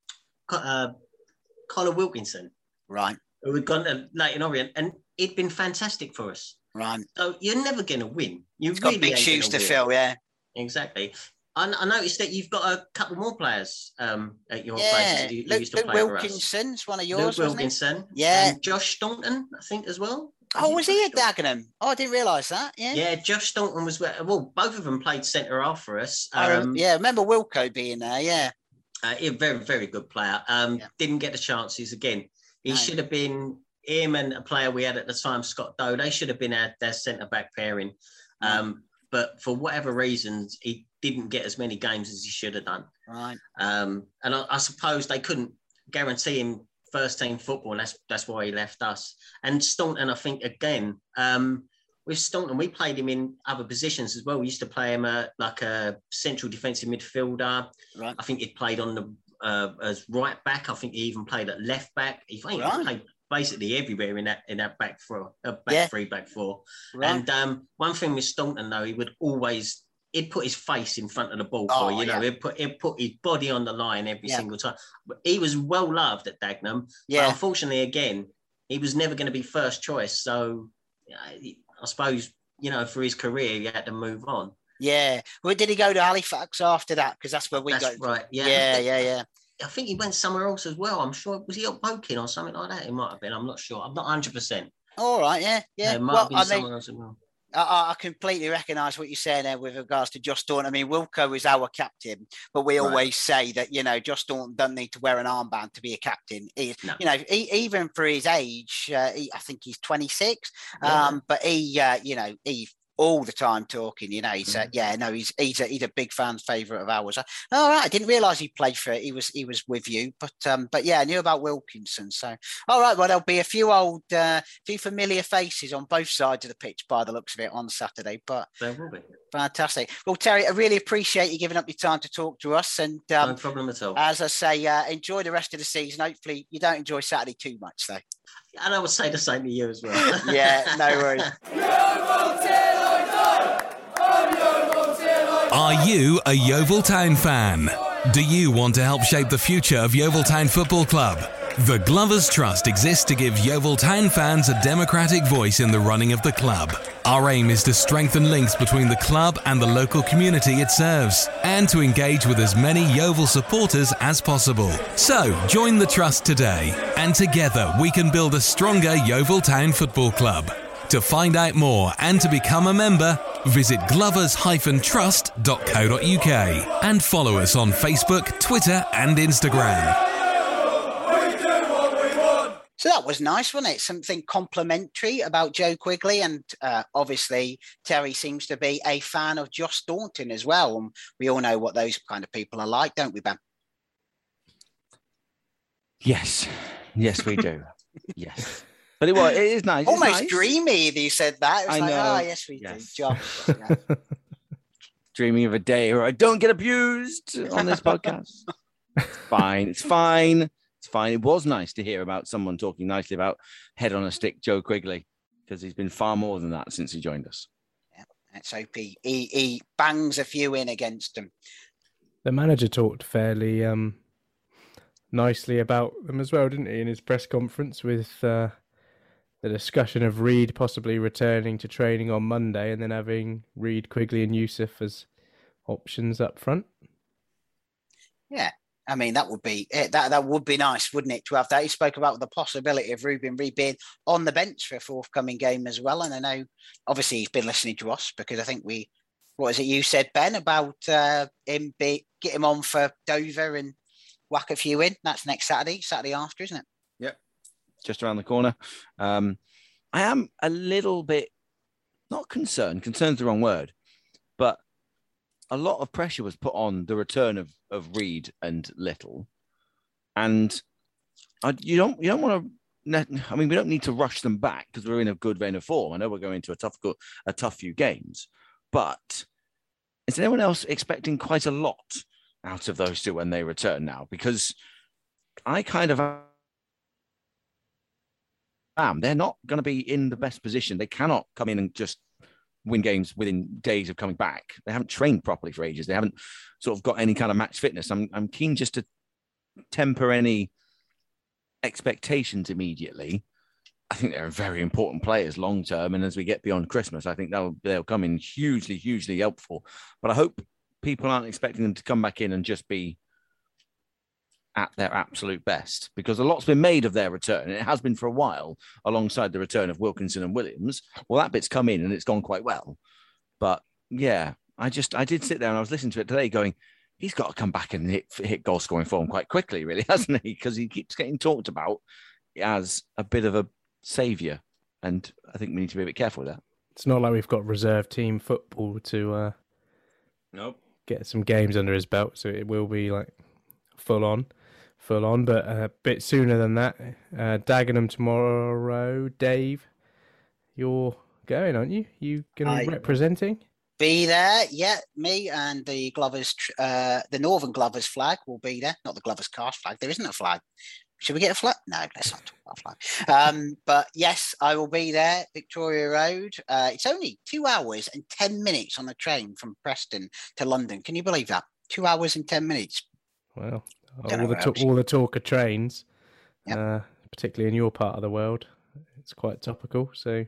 D: uh, Connor Wilkinson,
C: right?
D: Who had gone to Leyton Orient, and he'd been fantastic for us,
C: right?
D: So you're never going to win. You
C: It's
D: really
C: got big shoes to win. fill, yeah.
D: Exactly. I, I noticed that you've got a couple more players um, at your
C: yeah.
D: place. You, you
C: Luke,
D: used to
C: Luke
D: play
C: Wilkinson's one of yours.
D: Luke Wilkinson,
C: yeah.
D: And Josh Staunton, I think, as well.
C: Oh, was he at Dagenham? Oh, I didn't realise that. Yeah.
D: Yeah, Josh Staunton was well. Both of them played centre half for us. Um,
C: I rem- yeah, remember Wilco being there. Yeah.
D: Uh, a very, very good player. Um, yeah. Didn't get the chances again. He no. should have been him and a player we had at the time, Scott Doe. They should have been our, their centre back pairing. Um, no. But for whatever reasons, he didn't get as many games as he should have done.
C: Right.
D: Um, and I, I suppose they couldn't guarantee him first team football, and that's that's why he left us. And Staunton, I think, again, um, with Staunton, we played him in other positions as well. We used to play him uh, like a central defensive midfielder.
C: Right.
D: I think he played on the uh, as right back. I think he even played at left back. He, I think
C: Right.
D: he played basically everywhere in that in that back four, uh, back
C: Yeah.
D: three, back four.
C: Right.
D: And um, one thing with Staunton, though, he would always he'd put his face in front of the ball
C: Oh,
D: for you, you know,
C: yeah.
D: he'd put he'd put his body on the line every
C: Yeah.
D: single time. But he was well loved at Dagenham.
C: Yeah.
D: But unfortunately, again, he was never going to be first choice. So I suppose, you know, for his career, he had to move on.
C: Yeah. Well, did he go to Halifax after that? Because that's where we
D: That's
C: got.
D: right. Yeah.
C: Yeah, yeah, yeah.
D: I think he went somewhere else as well. I'm sure. Was he at Woking or something like that? He might have been. I'm not sure. I'm not one hundred percent.
C: All right. Yeah, yeah.
D: It might
C: well,
D: have been
C: I
D: somewhere
C: mean,
D: else as well.
C: I, I completely recognise what you're saying there with regards to Josh Staunton. I mean, Wilco is our captain, but we
D: Right.
C: always say that, you know, Josh Staunton doesn't need to wear an armband to be a captain. He,
D: No.
C: You know, he, even for his age, uh, he, I think he's twenty-six,
D: Yeah.
C: um, but he, uh, you know, he all the time talking, you know, he said, yeah, no, he's he's a, he's a big fan favourite of ours. All right, I didn't realise he played for it. He was he was with you, but um, but yeah, I knew about Wilkinson. So all right, well, there'll be a few old, uh, few familiar faces on both sides of the pitch by the looks of it on Saturday. But
D: There will be.
C: fantastic. Well, Terry, I really appreciate you giving up your time to talk to us, and um,
D: No problem at all.
C: as I say, uh, enjoy the rest of the season. Hopefully, you don't enjoy Saturday too much, though.
D: And I would say the same to you as well.
C: Yeah, no worries.
L: Are you a Yeovil Town fan? Do you want to help shape the future of Yeovil Town Football Club? The Glovers Trust exists to give Yeovil Town fans a democratic voice in the running of the club. Our aim is to strengthen links between the club and the local community it serves, and to engage with as many Yeovil supporters as possible. So, join the Trust today, and together we can build a stronger Yeovil Town Football Club. To find out more and to become a member, visit glovers dash trust dot co dot uk and follow us on Facebook, Twitter and Instagram.
C: So that was nice, wasn't it? Something complimentary about Joe Quigley. And uh, obviously, Terry seems to be a fan of Josh Staunton as well. And we all know what those kind of people are like, don't we, Ben?
K: Yes. Yes, we do. Yes. But it was, it is nice. It's
C: Almost
K: nice.
C: dreamy that you said that. It was
K: I
C: like,
K: know.
C: oh, yes, we
K: Yes.
C: do. Josh. Yeah.
K: Dreaming of a day where I don't get abused on this podcast. It's fine. It's fine. It's fine. It was nice to hear about someone talking nicely about head on a stick Joe Quigley, because he's been far more than that since he joined us.
C: Yeah, let's hope he, he, he bangs a few in against them.
J: The manager talked fairly um, nicely about them as well, didn't he, in his press conference with uh, the discussion of Reid possibly returning to training on Monday and then having Reid, Quigley and Yusuf as options up front.
C: Yeah. I mean, that would be it. That that would be nice, wouldn't it, to have that? He spoke about the possibility of Ruben Reid being on the bench for a forthcoming game as well. And I know, obviously, he's been listening to us because I think we, what is it you said, Ben, about uh, him be, get him on for Dover and whack a few in. That's next Saturday, Saturday after, isn't it?
K: Yep. Just around the corner. Um, I am a little bit, not concerned, concerned's the wrong word, but a lot of pressure was put on the return of, of Reid and Little. And I, you don't you don't want to, I mean, we don't need to rush them back because we're in a good vein of form. I know we're going to a tough, a tough few games, but is anyone else expecting quite a lot out of those two when they return now? Because I kind of am. They're not going to be in the best position. They cannot come in and just win games within days of coming back. They haven't trained properly for ages. They haven't sort of got any kind of match fitness. I'm I'm keen just to temper any expectations immediately. I think they're very important players long term, and as we get beyond Christmas, I think they'll they'll come in hugely, hugely helpful. But I hope people aren't expecting them to come back in and just be at their absolute best, because a lot's been made of their return, and it has been for a while, alongside the return of Wilkinson and Williams. Well, that bit's come in and it's gone quite well. But yeah, I just, I did sit there and I was listening to it today going, he's got to come back and hit, hit goal scoring form quite quickly, really, hasn't he? Because he keeps getting talked about as a bit of a saviour. And I think we need to be a bit careful with that.
J: It's not like we've got reserve team football to uh,
K: nope.
J: get some games under his belt, so it will be like full on, full on. But a bit sooner than that, uh, Dagenham tomorrow. Dave, you're going, aren't you? You going to be representing?
C: Be there, yeah. Me and the Glovers, uh, the Northern Glovers flag will be there. Not the Glovers Cast flag. There isn't a flag. Should we get a flag? No, let's not talk about a flag. Um, but yes, I will be there. Victoria Road. Uh, it's only two hours and ten minutes on the train from Preston to London. Can you believe that? Two hours and ten minutes.
J: Well, all the to- all the talk of trains, yep. uh, particularly in your part of the world, it's quite topical. So,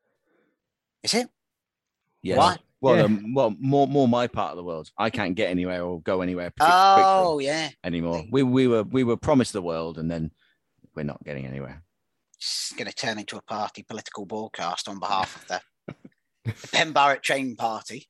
C: is it?
K: Yeah.
C: Why?
K: Well,
J: yeah.
K: um, well, more more my part of the world. I can't get anywhere or go anywhere.
C: Oh, yeah.
K: Anymore. We we were we were promised the world, and then we're not getting anywhere.
C: It's going to turn into a party political broadcast on behalf of the, the Ben Barrett Train Party.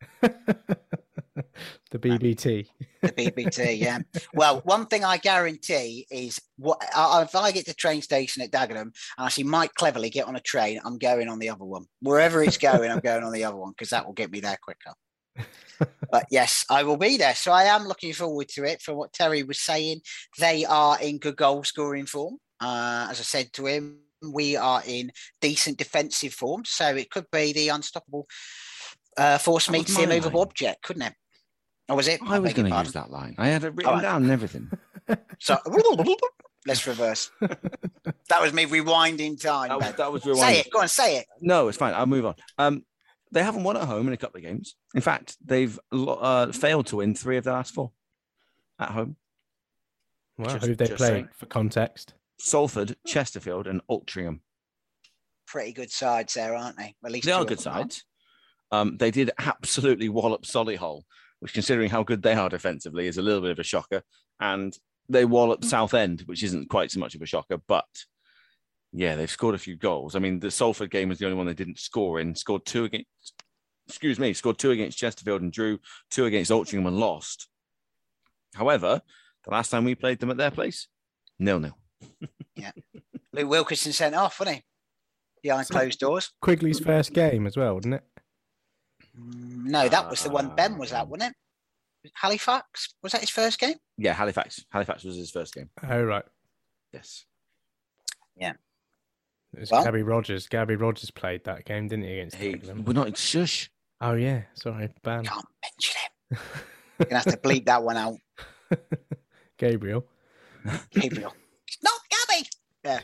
J: The B B T.
C: The B B T, yeah. Well, one thing I guarantee is what if I get to the train station at Dagenham and I see Mike Cleverly get on a train, I'm going on the other one. Wherever it's going, I'm going on the other one because that will get me there quicker. But yes, I will be there. So I am looking forward to it. For what Terry was saying, they are in good goal scoring form. Uh, as I said to him, we are in decent defensive form. So it could be the unstoppable uh, force meets the immovable object, couldn't it? Or was it?
K: I, I was going to use that line. I had it written
C: right.
K: down and everything.
C: So let's reverse. That was me rewinding time.
K: That was, that was rewinding.
C: Say it. Go on, say it.
K: No, it's fine. I'll move on. Um, they haven't won at home in a couple of games. In fact, they've uh, failed to win three of their last four at home.
J: Wow, who they played for context?
K: Salford, Chesterfield, and Altrincham.
C: Pretty good sides there, aren't they? At least
K: they are good sides. Um, they did absolutely wallop Solihull, which, considering how good they are defensively, is a little bit of a shocker. And they walloped Southend, which isn't quite so much of a shocker. But yeah, they've scored a few goals. I mean, the Salford game was the only one they didn't score in. Scored two against, excuse me, scored two against Chesterfield and drew two against Altrincham and lost. However, the last time we played them at their place, nil-nil.
C: Yeah. Luke Wilkinson sent off, wasn't he? Behind closed doors.
J: Quigley's first game as well, wasn't it?
C: No, that was the one Ben was at, wasn't it? Halifax? Was that his first game?
K: Yeah, Halifax. Halifax was his first game.
J: Oh, right.
K: Yes.
C: Yeah.
J: It was
C: well,
J: Gabby Rogers. Gabby Rogers played that game, didn't he? Against
K: he, We're not shush.
J: Oh, yeah. Sorry, ban.
C: Can't mention him. You're going to have to bleep that one out.
J: Gabriel.
C: Gabriel. It's not Gabby. Yeah.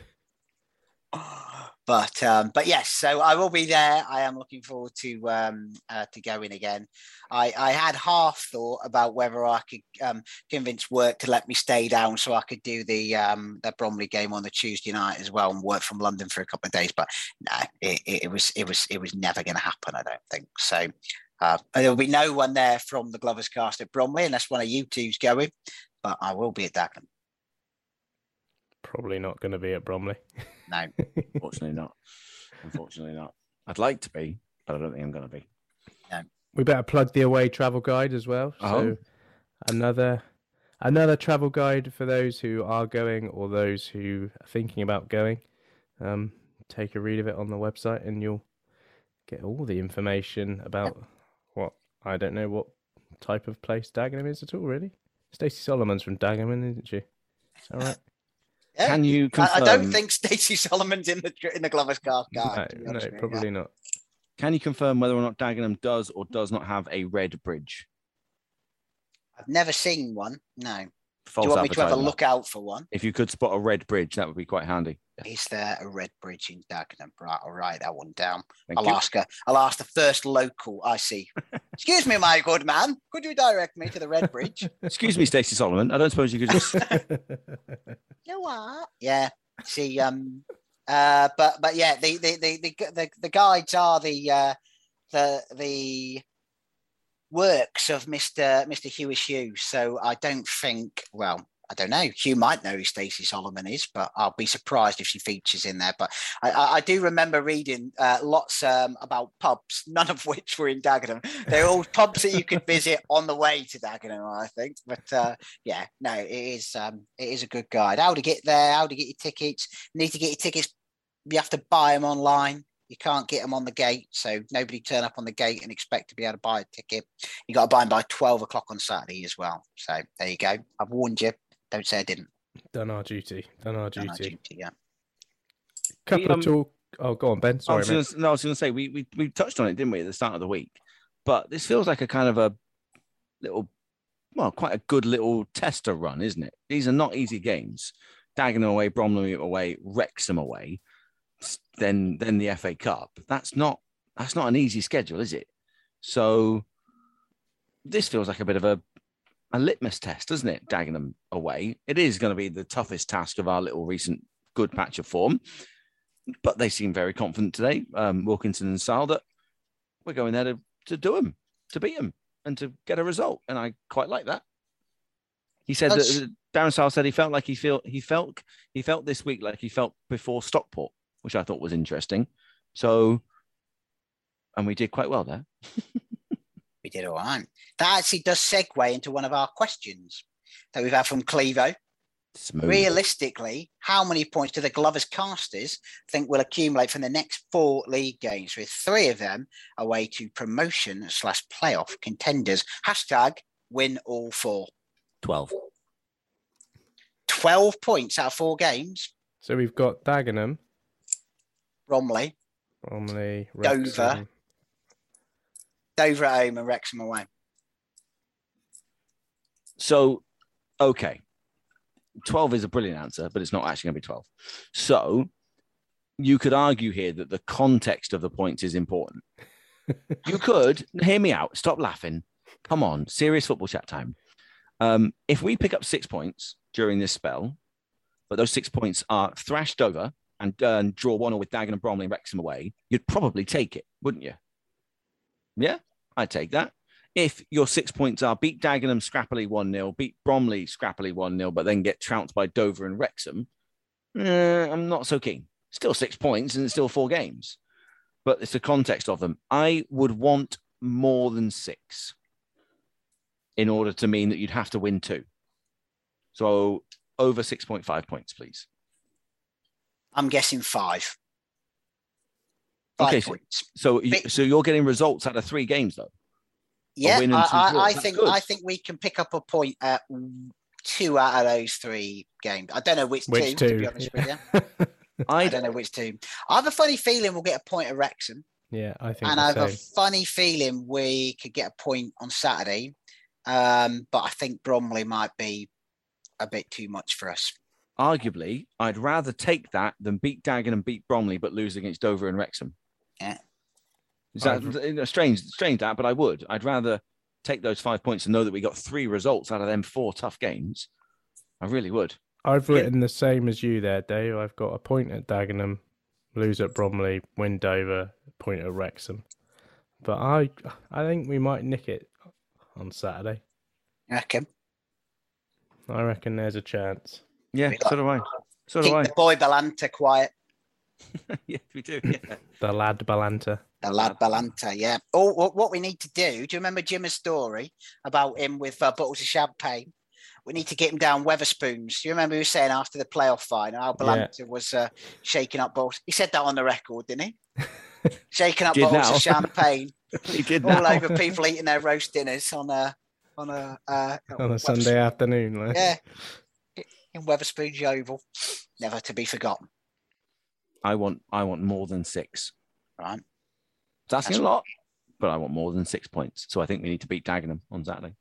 C: But um, but yes, so I will be there. I am looking forward to um, uh, to going again. I, I had half thought about whether I could um, convince work to let me stay down so I could do the um, the Bromley game on the Tuesday night as well and work from London for a couple of days. But no, it, it, it was it was it was never going to happen. I don't think so. Uh, there will be no one there from the Glovers Cast at Bromley unless one of you two's going. But I will be at Dagenham.
J: Probably not going to be at Bromley.
C: No,
K: unfortunately not. Unfortunately not. I'd like to be, but I don't think I'm going to be.
C: No.
J: We better plug the away travel guide as well.
K: Oh.
J: So another another travel guide for those who are going or those who are thinking about going. Um, take a read of it on the website, and you'll get all the information about yep. what I don't know what type of place Dagenham is at all. Really, Stacey Solomon's from Dagenham, isn't she? Is that right?
C: Yeah.
K: Can you confirm...
C: I don't think Stacey Solomon's in the in the Glovers Cast guide.
J: No, no probably
C: yeah.
J: not.
K: Can you confirm whether or not Dagenham does or does not have a red bridge?
C: I've never seen one. No.
K: False
C: Do you want me to have a look out for one?
K: If you could spot a red bridge, that would be quite handy.
C: Is there a red bridge in Dagenham? Right, I'll write that one down.
K: Thank
C: I'll
K: you.
C: ask her. I'll ask the first local I see. Excuse me, my good man. Could you direct me to the red bridge?
K: Excuse me, Stacey Solomon. I don't suppose you could just.
C: You what? Yeah. See, um, uh, but but yeah, the the the the the, the guides are the uh, the the works of Mister Mister Hewish Hughes. So I don't think. Well, I don't know. Hugh might know who Stacey Solomon is, but I'll be surprised if she features in there. But I, I, I do remember reading uh, lots um, about pubs, none of which were in Dagenham. They're all pubs that you could visit on the way to Dagenham, I think. But uh, yeah, no, it is um, it is a good guide. How to get there, how to get your tickets. You need to get your tickets. You have to buy them online. You can't get them on the gate, so nobody turn up on the gate and expect to be able to buy a ticket. You got to buy them by twelve o'clock on Saturday as well. So there you go. I've warned you. Don't say I didn't.
J: Done our duty. Done our duty.
C: Done our duty, yeah.
J: Couple
K: we, um,
J: of talk. Oh, go on, Ben. Sorry,
K: I was gonna, no, I was going to say we, we we touched on it, didn't we, at the start of the week? But this feels like a kind of a little, well, quite a good little tester run, isn't it? These are not easy games. Dagenham away, Bromley away, Wrexham away, then then the F A Cup. That's not that's not an easy schedule, is it? So this feels like a bit of a a litmus test, doesn't it? Dagenham away. It is going to be the toughest task of our little recent good patch of form. But they seem very confident today, um, Wilkinson and Sal, that we're going there to, to do them, to beat them, and to get a result. And I quite like that. He said That's... that Darren Sal said he felt like he feel he felt he felt this week like he felt before Stockport, which I thought was interesting. So, and we did quite well there.
C: We did all right. That actually does segue into one of our questions that we've had from Clevo.
K: Smooth.
C: Realistically, how many points do the Glovers Casters think will accumulate from the next four league games, with three of them away to promotion slash playoff contenders? Hashtag win all four.
K: twelve.
C: twelve points out of four games.
J: So we've got Dagenham,
C: Bromley,
J: Bromley,
C: Dover,
J: Wrexham.
C: Dover at home and Wrexham away.
K: So, okay. twelve is a brilliant answer, but it's not actually going to be twelve. So you could argue here that the context of the points is important. You could, hear me out, stop laughing. Come on, serious football chat time. Um, if we pick up six points during this spell, but those six points are thrash Dover and, uh, and draw one or with Dagenham and Bromley and Wrexham away, you'd probably take it, wouldn't you? Yeah, I'd take that. If your six points are beat Dagenham scrappily one nil, beat Bromley scrappily one nil, but then get trounced by Dover and Wrexham, eh, I'm not so keen. Still six points and it's still four games. But it's the context of them. I would want more than six in order to mean that you'd have to win two. So over six point five points, please.
C: I'm guessing five. Five
K: okay,
C: points.
K: So, so, so you're getting results out of three games, though?
C: Yeah, I, I, I think good. I think we can pick up a point at two out of those three games. I don't know which,
J: which
C: two,
J: two,
C: to be honest yeah. with you. I don't know which two. I have a funny feeling we'll get a point at Wrexham.
J: Yeah, I think.
C: And I have
J: same.
C: a funny feeling we could get a point on Saturday. Um, but I think Bromley might be a bit too much for us.
K: Arguably, I'd rather take that than beat Dagenham and beat Bromley, but lose against Dover and Wrexham.
C: Yeah.
K: Is that strange? Strange that, but I would. I'd rather take those five points and know that we got three results out of them four tough games. I really would.
J: I've written the same as you there, Dave. I've got a point at Dagenham, lose at Bromley, win Dover, point at Wrexham. But I, I think we might nick it on Saturday.
C: You reckon?
J: I reckon there's a chance.
K: Yeah, so do I. So do
C: Keep
K: I.
C: the boy Balanta quiet.
K: Yeah, we do. Yeah.
J: The lad Balanta.
C: The lad Balanta, yeah. Oh, what, what we need to do, do you remember Jim's story about him with uh, bottles of champagne? We need to get him down Weatherspoons. You remember he was saying after the playoff final, how Balanta yeah. was uh, shaking up bottles. He said that on the record, didn't he? Shaking up bottles now. of champagne.
K: He did
C: all
K: now.
C: over people eating their roast dinners on a on a uh,
J: on a Sunday afternoon. Like.
C: Yeah, in Weatherspoons Yeovil, never to be forgotten.
K: I want I want more than six.
C: Right.
K: It's asking That's a lot, but I want more than six points. So I think we need to beat Dagenham on Saturday.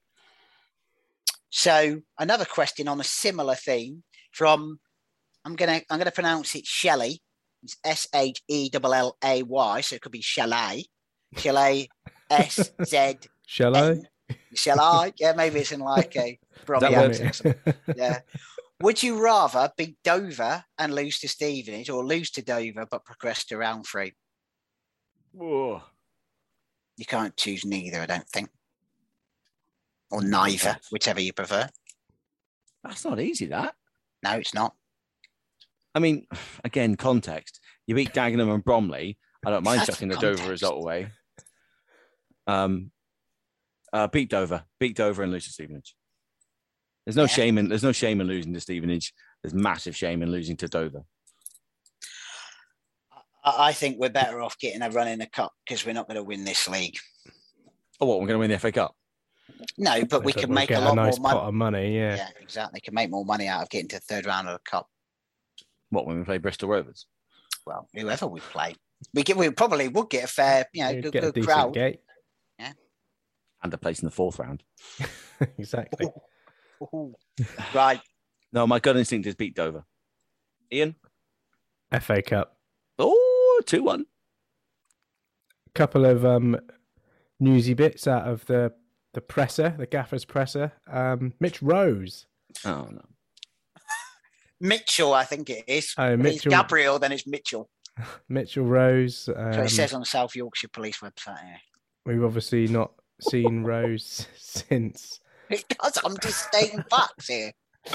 C: So another question on a similar theme from I'm gonna I'm gonna pronounce it Shelley. It's S H E L L A Y, so it could be Shelley. Shelley S Z.
J: Shelley.
C: Shelley. Yeah, maybe it's in like a Bromley accent or something. Yeah. Would you rather beat Dover and lose to Stevenage, or lose to Dover but progress to round three?
K: Whoa.
C: You can't choose neither, I don't think. Or neither, whichever you prefer.
K: That's not easy, that.
C: No, it's not.
K: I mean, again, context. You beat Dagenham and Bromley. I don't mind
C: That's
K: chucking the
C: context.
K: Dover result away. Um, uh, beat Dover. Beat Dover and lose to Stevenage. There's no yeah. shame in there's no shame in losing to Stevenage. There's massive shame in losing to Dover.
C: I think we're better off getting a run in the cup because we're not going to win this league.
K: Oh, what? We're going to win the F A Cup?
C: No, but we
J: So
C: can
J: we'll
C: make
J: get
C: a lot
J: nice
C: more money.
J: pot of money. Yeah.
C: Yeah, exactly. Can make more money out of getting to the third round of the cup.
K: What, when we play Bristol Rovers?
C: Well, whoever we play, we get, we probably would get a fair, you know,
J: You'd
C: good,
J: get a
C: good
J: decent
C: crowd.
J: gate.
C: Yeah,
K: And a place in the fourth round.
J: Exactly.
C: Ooh. Right.
K: No, my gut instinct is beat Dover. Ian?
J: F A Cup.
K: Oh, two one.
J: Couple of um, newsy bits out of the the presser, the Gaffer's presser. Um, Mitch Rose.
K: Oh no.
C: Mitchell, I think it is.
J: Oh,
C: If it's
J: Mitchell.
C: Gabriel, then it's Mitchell.
J: Mitchell Rose. Um,
C: That's what it says on the South Yorkshire Police website. Yeah.
J: We've obviously not seen Rose since.
C: It does. I'm just stating facts here.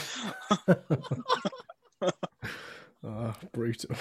J: Oh, brutal.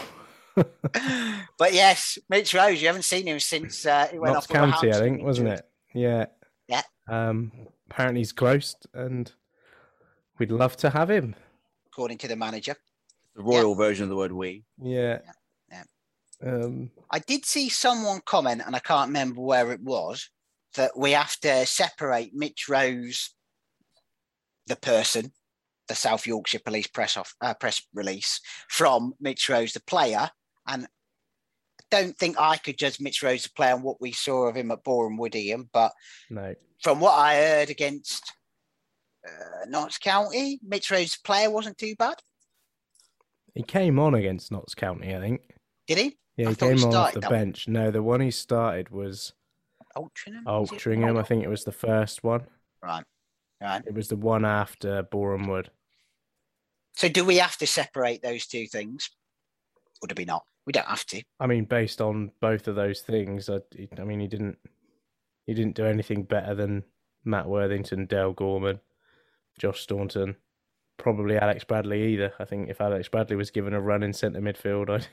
C: But yes, Mitch Rose, you haven't seen him since uh, he went
J: Notts
C: off with a
J: County, I
C: hamstring
J: think, wasn't
C: injury.
J: it? Yeah.
C: Yeah.
J: Um, apparently he's close, and we'd love to have him.
C: According to the manager.
K: The royal version of the word we.
J: Yeah.
C: Yeah.
J: Um,
C: I did see someone comment, and I can't remember where it was, that we have to separate Mitch Rose, the person, the South Yorkshire Police press off uh, press release, from Mitch Rose, the player. And I don't think I could judge Mitch Rose, the player, on what we saw of him at Boreham Wood, Ian. But
J: no.
C: from what I heard against uh, Notts County, Mitch Rose, the player, wasn't too bad.
J: He came on against Notts County, I think.
C: Did he?
J: Yeah,
C: I
J: he
C: thought he
J: came on off
C: started
J: the
C: that
J: bench. No, the one he started was
C: Altrincham.
J: Altrincham. I think it was the first one.
C: Right. Right.
J: It was the one after Boreham Wood.
C: So do we have to separate those two things? Or do we not? We don't have to.
J: I mean, based on both of those things, I, I mean, he didn't he didn't do anything better than Matt Worthington, Dale Gorman, Josh Staunton, probably Alex Bradley either. I think if Alex Bradley was given a run in centre midfield, I'd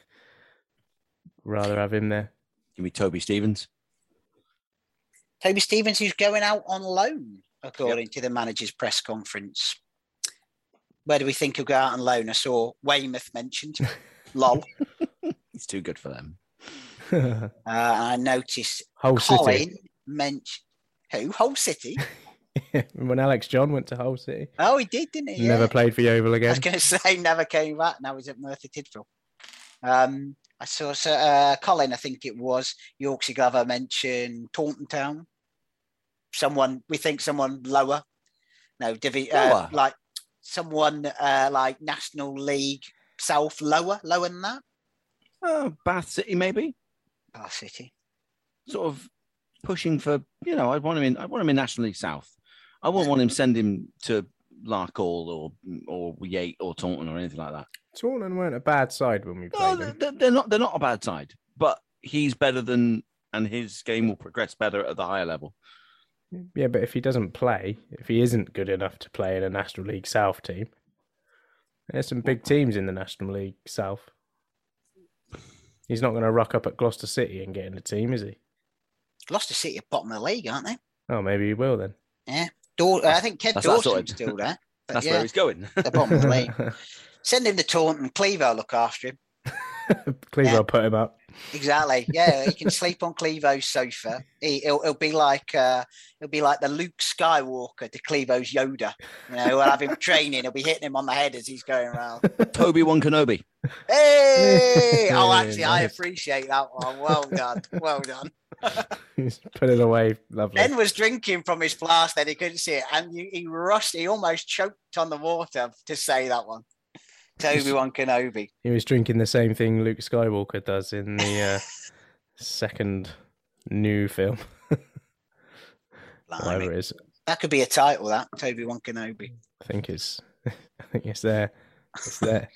J: rather have him there.
K: Give me Toby Stevens.
C: Toby Stevens, who's going out on loan, according yep. to the manager's press conference. Where do we think he'll go out on loan? I saw Weymouth mentioned. Lol.
K: He's too good for them.
C: uh, I noticed
J: Hull
C: Colin
J: City.
C: mentioned who? Hull City.
J: When Alex John went to Hull City.
C: Oh, he did, didn't he?
J: Never
C: yeah.
J: played for Yeovil again.
C: I was going to say never came back. Now he's at Merthyr Tydfil. Um, I saw uh, Colin. I think it was Yorkshire Glover mentioned Taunton Town. Someone we think someone lower. No, Divi, uh, like someone uh, like National League South lower, lower than that.
K: Uh, Bath City, maybe.
C: Bath City,
K: sort of pushing for. You know, I want him in. I want him in National League South. I wouldn't want him send him to Larkhall or or Yate or Taunton or anything like that.
J: Taunton weren't a bad side when we played
K: no,
J: them.
K: They're, they're not. They're not a bad side, but he's better than, and his game will progress better at the higher level.
J: Yeah, but if he doesn't play, if he isn't good enough to play in a National League South team, there's some big teams in the National League South. He's not going to rock up at Gloucester City and get in the team, is he?
C: Gloucester City are bottom of the league, aren't they?
J: Oh, maybe he will then.
C: Yeah. Daw- I think Kev
K: That's
C: Dawson's still there. But
K: That's
C: yeah,
K: where he's going.
C: the bottom of the league. Send him to Taunton. Clevo will look after him.
J: Clevo
C: Yeah.
J: put him up.
C: Exactly. Yeah, he can sleep on Clevo's sofa. He, he'll, he'll be like uh, he'll be like the Luke Skywalker to Clevo's Yoda. You know, we'll have him training. He'll be hitting him on the head as he's going around.
K: Toby One Kenobi.
C: Hey! Oh,
J: Hey,
C: actually, I
J: nice.
C: appreciate that one. Well done. Well done.
J: He's put it away. Lovely.
C: Ben was drinking from his flask, then he couldn't see it, and he, he rushed. He almost choked on the water to say that one. Toby One Kenobi.
J: He was drinking the same thing Luke Skywalker does in the uh, second new film. Whatever it is.
C: That could be a title. That Toby One Kenobi.
J: I think it's I think it's there. It's there.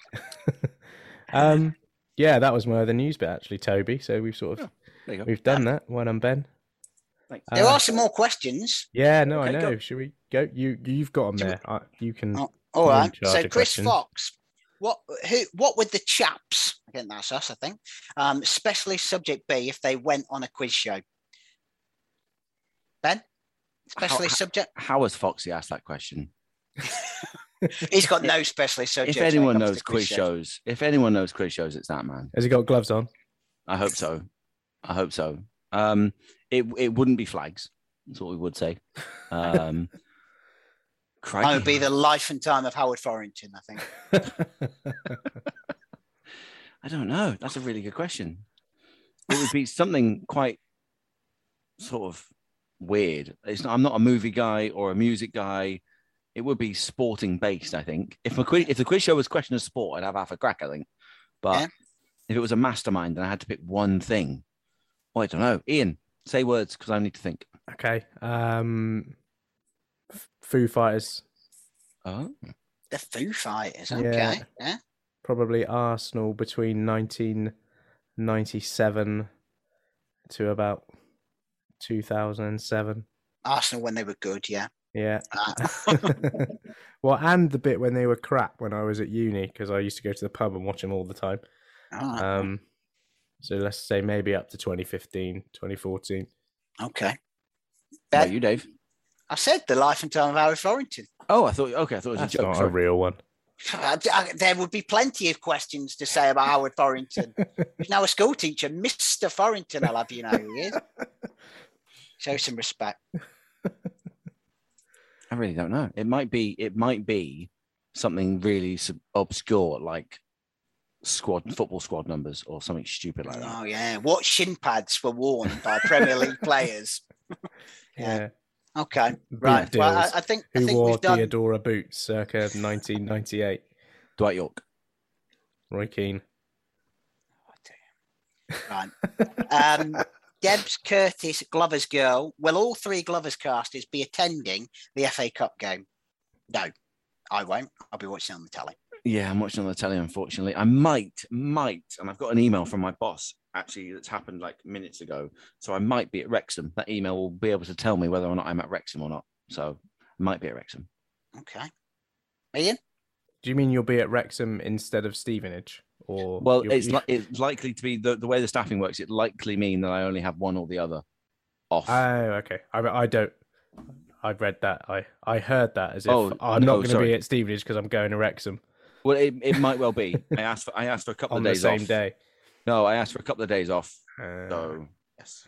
J: um yeah, that was my other news bit actually, Toby. So we've sort of
K: Oh, there you go.
J: we've done that. Well done, Ben.
K: Thanks.
C: There
J: Uh,
C: are some more questions.
J: Yeah, no,
K: Okay,
J: I know.
K: go.
J: Should we go? You you've got them
C: Should we-
J: there. I, you can.
C: Oh, all
J: you're in
C: right.
J: charge
C: So
J: of
C: Chris
J: questions.
C: Fox, what who what would the chaps? I think that's us. I think. Um, specialist subject be if they went on a quiz show. Ben, specialist
K: How-
C: subject.
K: How has Foxy asked that question?
C: He's got no specialist subject.
K: If anyone knows quiz shows, if anyone knows quiz shows, it's that man.
J: Has he got gloves on?
K: I hope so. I hope so. Um, it it wouldn't be flags. That's what we would say. Um,
C: That would be the life and time of Howard Forrington, I think.
K: I don't know. That's a really good question. It would be something quite sort of weird. It's not, I'm not a movie guy or a music guy. It would be sporting based, I think. If my quiz, if the quiz show was question of sport, I'd have half a crack, I think. But yeah. If it was a mastermind and I had to pick one thing, well, I don't know. Ian, say words because I need to think.
J: Okay. Um, Foo Fighters.
K: Oh,
C: the Foo Fighters. Okay.
J: Yeah.
C: yeah.
J: Probably Arsenal between nineteen ninety-seven to about two thousand seven.
C: Arsenal when they were good, yeah.
J: Yeah.
C: Uh.
J: Well, and the bit when they were crap when I was at uni, because I used to go to the pub and watch them all the time.
C: Oh.
J: Um, so let's say maybe up to twenty fifteen, twenty fourteen.
C: Okay.
K: What about you, Dave?
C: I said the life and time of Howard Forrington.
K: Oh, I thought. Okay, I thought it was
J: That's
K: a joke.
J: Not
K: Sorry.
J: a real one.
C: I, I, there would be plenty of questions to say about Howard Forrington. He's now a school teacher, Mister Forrington. I'll have you know he is. Show some respect.
K: I really don't know. It might be. It might be something really sub- obscure, like squad football squad numbers or something stupid like that.
C: Oh yeah, what shin pads were worn by Premier League players?
J: yeah.
C: yeah. Okay. Right.
J: Boot
C: Well, I,
J: deals.
C: I think
J: Who
C: I think
J: wore
C: we've done.
J: Theodora boots circa nineteen ninety-eight?
K: Dwight York.
J: Roy Keane.
C: Right. Um, Debs, Curtis, Glover's girl. Will all three Glover's casters be attending the F A Cup game? No, I won't. I'll be watching on the telly.
K: Yeah, I'm watching on the telly, unfortunately. I might, might, and I've got an email from my boss, actually, that's happened like minutes ago. So I might be at Wrexham. That email will be able to tell me whether or not I'm at Wrexham or not. So I might be at Wrexham.
C: Okay. Ian?
J: Do you mean you'll be at Wrexham instead of Stevenage? Or
K: Well,
J: you'll-
K: it's,
J: you-
K: li- it's likely to be, the, the way the staffing works, it likely mean that I only have one or the other off.
J: Oh, okay. I, I don't... I read that. I, I heard that as if
K: Oh,
J: I'm
K: no,
J: not going to
K: sorry.
J: be at Stevenage because I'm going to Wrexham
K: Well, it, it might well be. I asked for I asked for a couple
J: on
K: of
J: the
K: days
J: same
K: off.
J: day.
K: No, I asked for a couple of days off.
J: Uh,
K: So yes.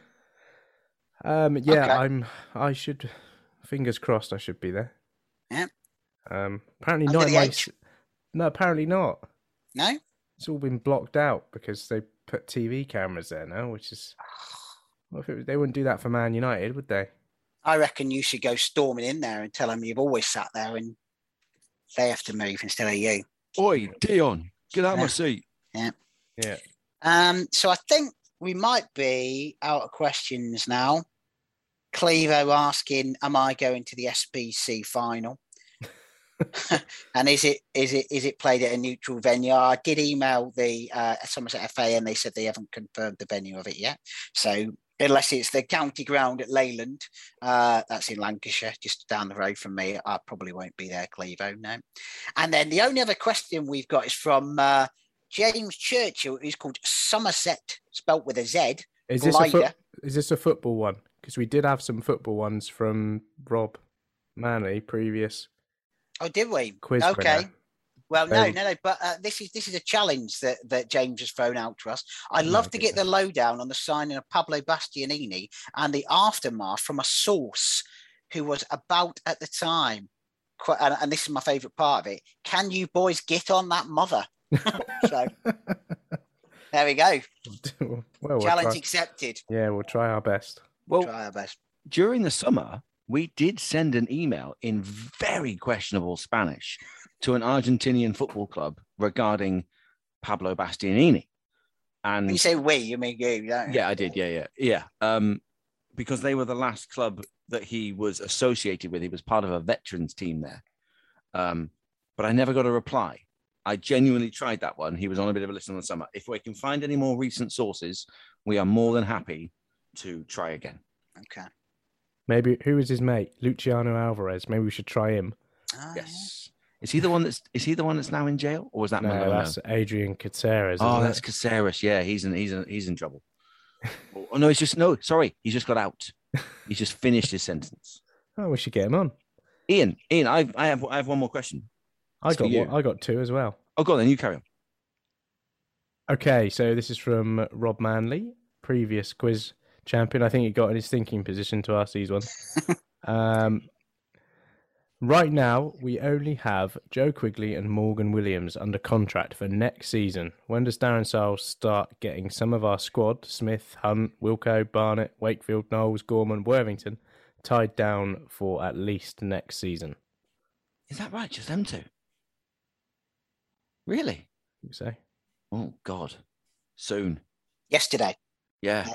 J: Um, yeah,
C: Okay.
J: I'm. I should. Fingers crossed, I should be there.
C: Yeah.
J: Um, apparently
C: Under
J: not.
C: the
J: in my
C: age?
J: s- No, apparently not.
C: No?
J: It's all been blocked out because they put T V cameras there now, which is. Well, if it was, they wouldn't do that for Man United, would they?
C: I reckon you should go storming in there and tell them you've always sat there and they have to move instead of you.
K: Oi, Dion, get out of my
C: Yeah.
K: seat.
C: Yeah.
J: Yeah.
C: Um, so I think we might be out of questions now. Clevo asking, "Am I going to the S B C final?" And is it is it is it played at a neutral venue? I did email the uh, Somerset F A, and they said they haven't confirmed the venue of it yet. So unless it's the county ground at Leyland, uh, that's in Lancashire, just down the road from me, I probably won't be there, Clevo. No. And then the only other question we've got is from uh, James Churchill, who's called Somerset, spelt with a Z.
J: Is this a
C: Glider.
J: foot, is this a football one? Because we did have some football ones from Rob Manley previous.
C: Oh, did we?
J: Quiz
C: okay.
J: winner.
C: Well, no,
J: Um,
C: no, no. But uh, this is this is a challenge that, that James has thrown out to us. I'd love
J: My
C: to get the lowdown on the signing of Pablo Bastianini and the aftermath from a source who was about at the time. Qu- And, and this is my favourite part of it. Can you boys get on that mother? So there we go.
J: well, we'll
C: Challenge
J: try-
C: accepted.
J: Yeah, we'll try our best.
K: Well,
C: Try our best.
K: during the summer, we did send an email in very questionable Spanish to an Argentinian football club regarding Pablo Bastianini. And
C: When you say we, you mean you, don't you?
K: yeah, I did. Yeah, yeah, yeah. Um, because they were the last club that he was associated with. He was part of a veterans team there. Um, but I never got a reply. I genuinely tried that one. He was on a bit of a list in the summer. If we can find any more recent sources, we are more than happy to try again.
C: Okay.
J: Maybe who is his mate? Luciano Alvarez. Maybe we should try him.
C: Ah,
K: Yes. Is he the one that's is he the one that's now in jail, or was that
J: No,
K: Malone?
J: that's Adrian Caceres.
K: Oh,
J: isn't
K: that's
J: it?
K: Caceres. Yeah, he's in he's in he's in trouble. Oh no, he's just no. Sorry, he's just got out. He's just finished his sentence.
J: Oh, we should get him on.
K: Ian, Ian, I I have I have one more question.
J: I
K: It's for
J: got
K: you.
J: one, I got two as well.
K: Oh, go on then. You carry on.
J: Okay, so this is from Rob Manley, previous quiz champion. I think he got in his thinking position to ask these ones. um, right now, we only have Joe Quigley and Morgan Williams under contract for next season. When does Darren Sarles start getting some of our squad, Smith, Hunt, Wilco, Barnett, Wakefield, Knowles, Gorman, Worthington, tied down for at least next season?
K: Is that right? Just them two? Really?
J: I think so.
K: Oh, God. Soon.
C: Yesterday.
K: Yeah.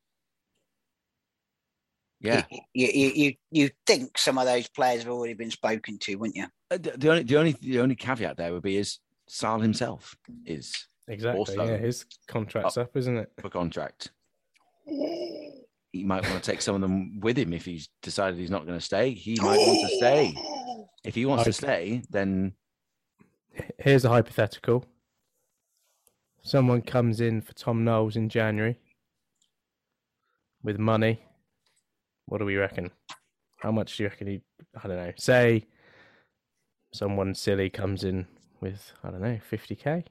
K: Yeah.
C: You, you, you, you think some of those players have already been spoken to, wouldn't you?
K: Uh, the, the only the only the only caveat there would be is Sal himself is
J: exactly
K: also
J: yeah his contract's up, up, isn't it?
K: For contract. He might want to take some of them with him if he's decided he's not going to stay. He might want to stay. If he wants okay. to stay, then
J: here's a hypothetical. Someone comes in for Tom Knowles in January with money. What do we reckon? How much do you reckon he, I don't know, say someone silly comes in with, I don't know, fifty K?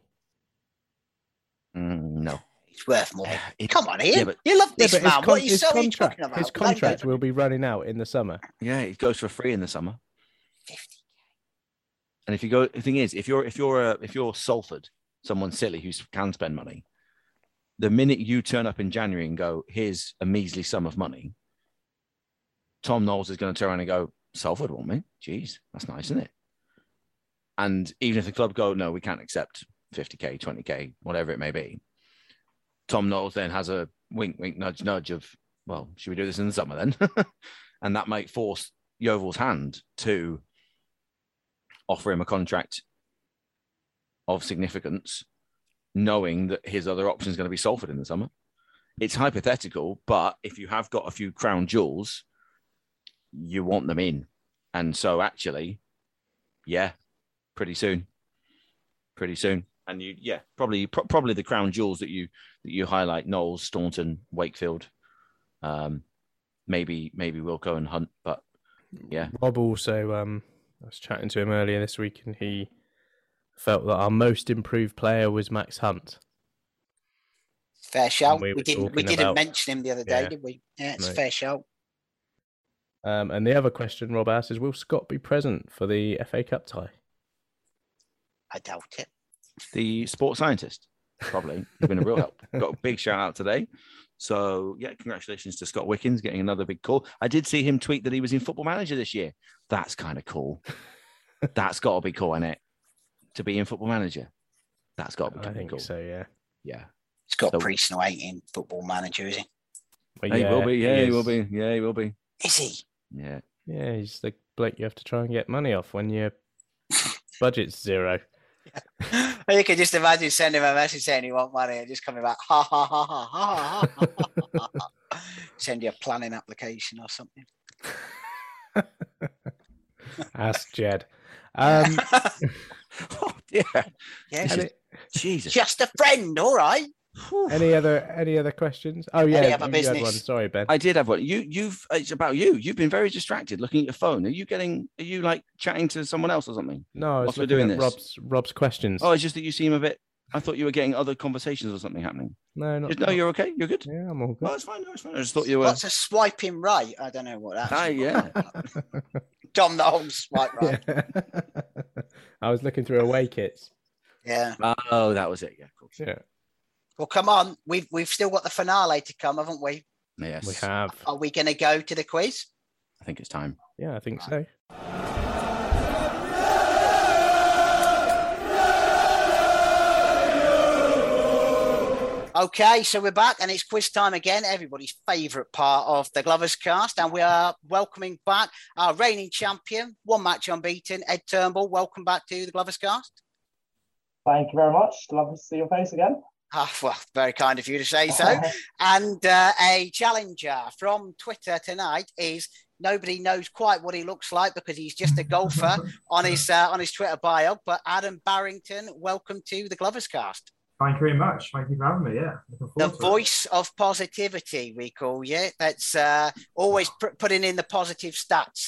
K: Mm, no.
C: It's worth more. It, Come on, Ian. Yeah, but, you love this yeah, man. Con- what are you so
J: contract,
C: talking about?
J: His contract will be running out in the summer.
K: Yeah, it goes for free in the summer. fifty K. And if you go, the thing is, if you're, if you're, uh, if you're Salford, someone silly who can spend money, the minute you turn up in January and go, here's a measly sum of money, Tom Knowles is going to turn around and go, Salford want me? Jeez, that's nice, isn't it? And even if the club go, no, we can't accept fifty K, twenty K, whatever it may be, Tom Knowles then has a wink, wink, nudge, nudge of, well, should we do this in the summer then? And that might force Yeovil's hand to offer him a contract of significance, knowing that his other option is going to be Salford in the summer. It's hypothetical, but if you have got a few crown jewels, you want them in. And so actually, yeah, pretty soon, pretty soon. And you, yeah, probably, pro- probably the crown jewels that you, that you highlight, Knowles, Staunton, Wakefield, um, maybe, maybe Wilco and Hunt, but yeah.
J: Rob also, um, I was chatting to him earlier this week and he felt that our most improved player was Max Hunt.
C: Fair shout. We, we didn't, we didn't about, mention him the other day, yeah, did we? Yeah, it's no. fair shout.
J: Um, and the other question Rob asked is, will Scott be present for the F A Cup tie?
C: I doubt it.
K: The sports scientist, probably. He's been a real help. Got a big shout out today. So, yeah, congratulations to Scott Wickens getting another big call. I did see him tweet that he was in Football Manager this year. That's kind of cool. That's got to be cool, innit? To be in Football Manager. That's got to be
J: I think
K: cool.
J: so, yeah.
K: Yeah.
C: Scott
K: so,
C: Priest no ain't in Football Manager, is he?
J: Well,
K: yeah, he will be. Yeah, he, he will be. Yeah, he will be.
C: Is he?
K: Yeah.
J: Yeah, he's the bloke you have to try and get money off when your budget's zero.
C: Yeah. You can just imagine sending him a message saying you want money and just coming back, ha ha ha ha ha ha ha ha. Send you a planning application or something.
J: Ask Jed. Um,
K: oh dear.
C: Yes.
J: Any,
K: Jesus.
C: Just a friend, all right.
J: Any other any other questions? Oh yeah,
C: any other
J: you
C: business?
J: had one. Sorry, Ben.
K: I did have one. You you've it's about you. You've been very distracted looking at your phone. Are you getting are you like chatting to someone else or something?
J: No, I was
K: Whilst we're doing
J: at
K: this.
J: Rob's Rob's questions.
K: Oh, it's just that you seem a bit I thought you were getting other conversations or something happening.
J: No, not,
K: no,
J: not,
K: you're okay. You're good.
J: Yeah, I'm all good.
K: Oh, it's fine. No, it's fine. I just thought you were.
C: What's a swiping right? I don't know what that's.
K: Ah, yeah.
C: Tom Knowles swipe right.
J: Yeah. I was looking through away kits.
C: Yeah.
K: Oh, that was it. Yeah, cool.
J: Yeah.
C: Well, come on. We've we've still got the finale to come, haven't we?
K: Yes,
J: we have.
C: Are we going to go to the quiz?
K: I think it's time.
J: Yeah, I think so.
C: Okay, so we're back and it's quiz time again, everybody's favourite part of the Glovers cast, and we are welcoming back our reigning champion, one match unbeaten, Ed Turnbull. Welcome back to the Glovers cast.
M: Thank you very much. Lovely to see your face again.
C: Ah, well, very kind of you to say so. And uh, a challenger from Twitter tonight is nobody knows quite what he looks like because he's just a golfer on his uh, on his Twitter bio. But Adam Barrington, welcome to the Glovers cast.
N: Thank you very much. Thank you for having me. Yeah,
C: the voice it. of positivity, we call you. That's uh, always pr- putting in the positive stats. So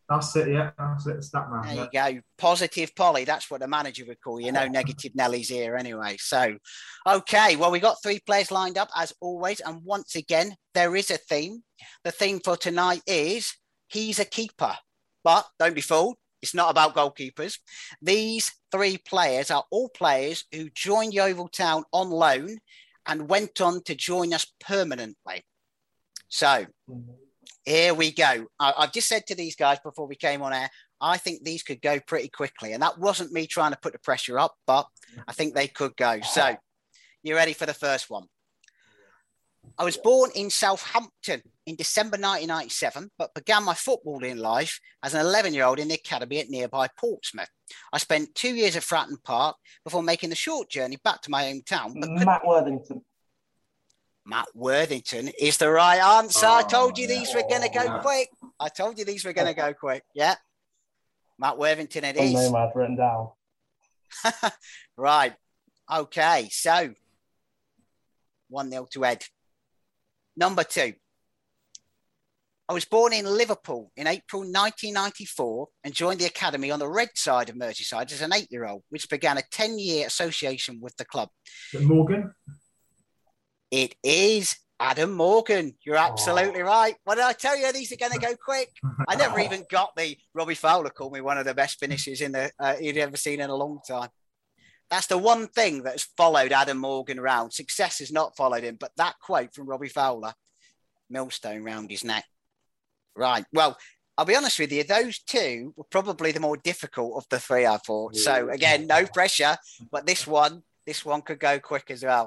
N: That's it, yeah. That's it, stat man.
C: There
N: yeah.
C: you go. Positive Polly. That's what the manager would call you. No negative Nellies here anyway. So, okay. Well, we got three players lined up as always. And once again, there is a theme. The theme for tonight is he's a keeper. But don't be fooled. It's not about goalkeepers. These three players are all players who joined Yeovil Town on loan and went on to join us permanently. So, here we go. I, I've just said to these guys before we came on air, I think these could go pretty quickly. And that wasn't me trying to put the pressure up, but I think they could go. So, you ready for the first one? I was born in Southampton in December nineteen ninety-seven, but began my footballing life as an eleven-year-old in the academy at nearby Portsmouth. I spent two years at Fratton Park before making the short journey back to my hometown. But
M: Matt could... Worthington.
C: Matt Worthington is the right answer. Oh, I told you these yeah. were going to go yeah. quick. I told you these were going to go quick. Yeah. Matt Worthington it is.
M: No, Matt written down.
C: Right. Okay. So, one nil to Ed. Number two. I was born in Liverpool in April nineteen ninety-four and joined the academy on the red side of Merseyside as an eight-year-old, which began a ten-year association with the club.
N: Morgan?
C: It is Adam Morgan. You're absolutely oh. right. What did I tell you? These are going to go quick. I never even got the Robbie Fowler called me one of the best finishers in the uh, he'd ever seen in a long time. That's the one thing that has followed Adam Morgan around. Success has not followed him, but that quote from Robbie Fowler, millstone round his neck. Right. Well, I'll be honest with you. Those two were probably the more difficult of the three, I thought. So again, no pressure, but this one, this one could go quick as well.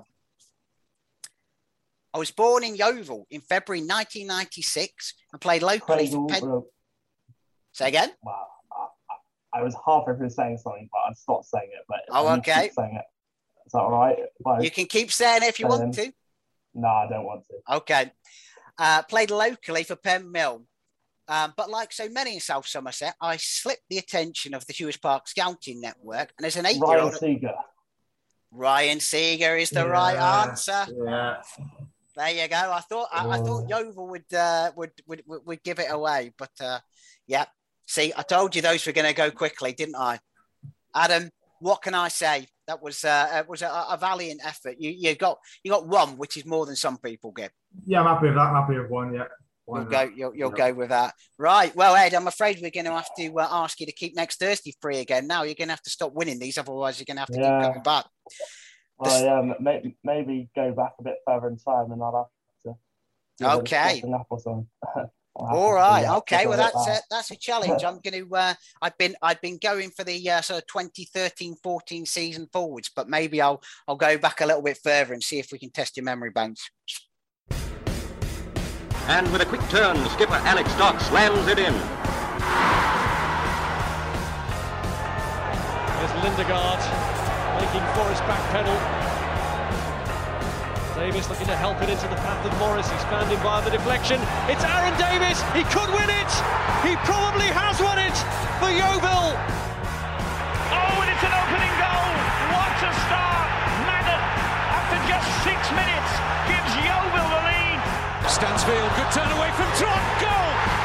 C: I was born in Yeovil in February nineteen ninety-six and played locally for Pen... Say again?
M: Wow. I, I was halfway through saying something, but I stopped saying it. But
C: oh, okay.
M: Saying it. Is that all right? I...
C: You can keep saying it if you um, want to.
M: No, I don't want to.
C: Okay. Uh, played locally for Penn Mill. Um, but like so many in South Somerset, I slipped the attention of the Hewes Park Scouting Network. And as an eight-year-old...
M: Ryan Seeger.
C: Ryan Seeger is the yeah, right answer.
N: Yeah.
C: There you go. I thought I, I thought Yeovil would, uh, would would would give it away, but uh, yeah. See, I told you those were going to go quickly, didn't I? Adam, what can I say? That was uh, it was a, a valiant effort. You you got you got one, which is more than some people get.
N: Yeah, I'm happy with that. I'm happy with one. Yeah.
C: You'll go. You'll, you'll go with that, right? Well, Ed, I'm afraid we're going to have to uh, ask you to keep next Thursday free again. Now you're going to have to stop winning these, otherwise you're going to have to yeah. keep coming back.
M: Well, yeah, maybe, maybe go back a bit further in time, and I'll have
C: to. Okay. All right. Okay. Well, that's a, that's a challenge. I'm going to. Uh, I've been I've been going for the uh, sort of twenty thirteen fourteen season forwards, but maybe I'll I'll go back a little bit further and see if we can test your memory banks.
G: And with a quick turn, skipper Alex Dock slams it in.
H: There's Lindegaard making for his back pedal. Davis looking to help it into the path of Morris. He's found him via the deflection. It's Aaron Davis. He could win it. He probably has won it for Yeovil.
I: Oh, and it's an opening goal. What a start. Madden, after just six minutes, gives Yeovil the lead.
H: Stansfield, good turn away from Trott, goal!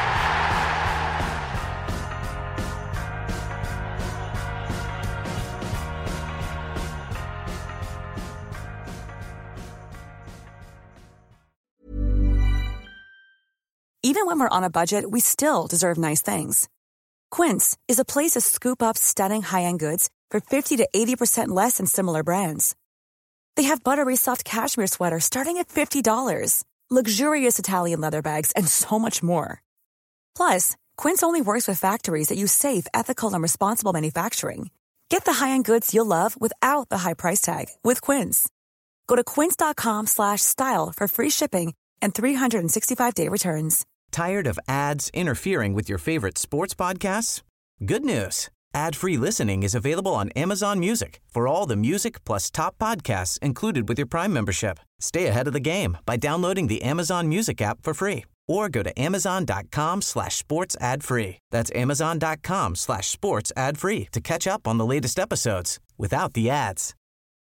O: Even when we're on a budget, we still deserve nice things. Quince is a place to scoop up stunning high-end goods for fifty to eighty percent less than similar brands. They have buttery soft cashmere sweaters starting at fifty dollars. Luxurious Italian leather bags, and so much more. Plus, Quince only works with factories that use safe, ethical, and responsible manufacturing. Get the high-end goods you'll love without the high price tag with Quince. Go to quince.com slash style for free shipping and three sixty-five day returns.
B: Tired of ads interfering with your favorite sports podcasts? Good news. Ad-free listening is available on Amazon Music for all the music plus top podcasts included with your Prime membership. Stay ahead of the game by downloading the Amazon Music app for free or go to amazon.com slash sports ad free. That's amazon.com slash sports ad free to catch up on the latest episodes without the ads.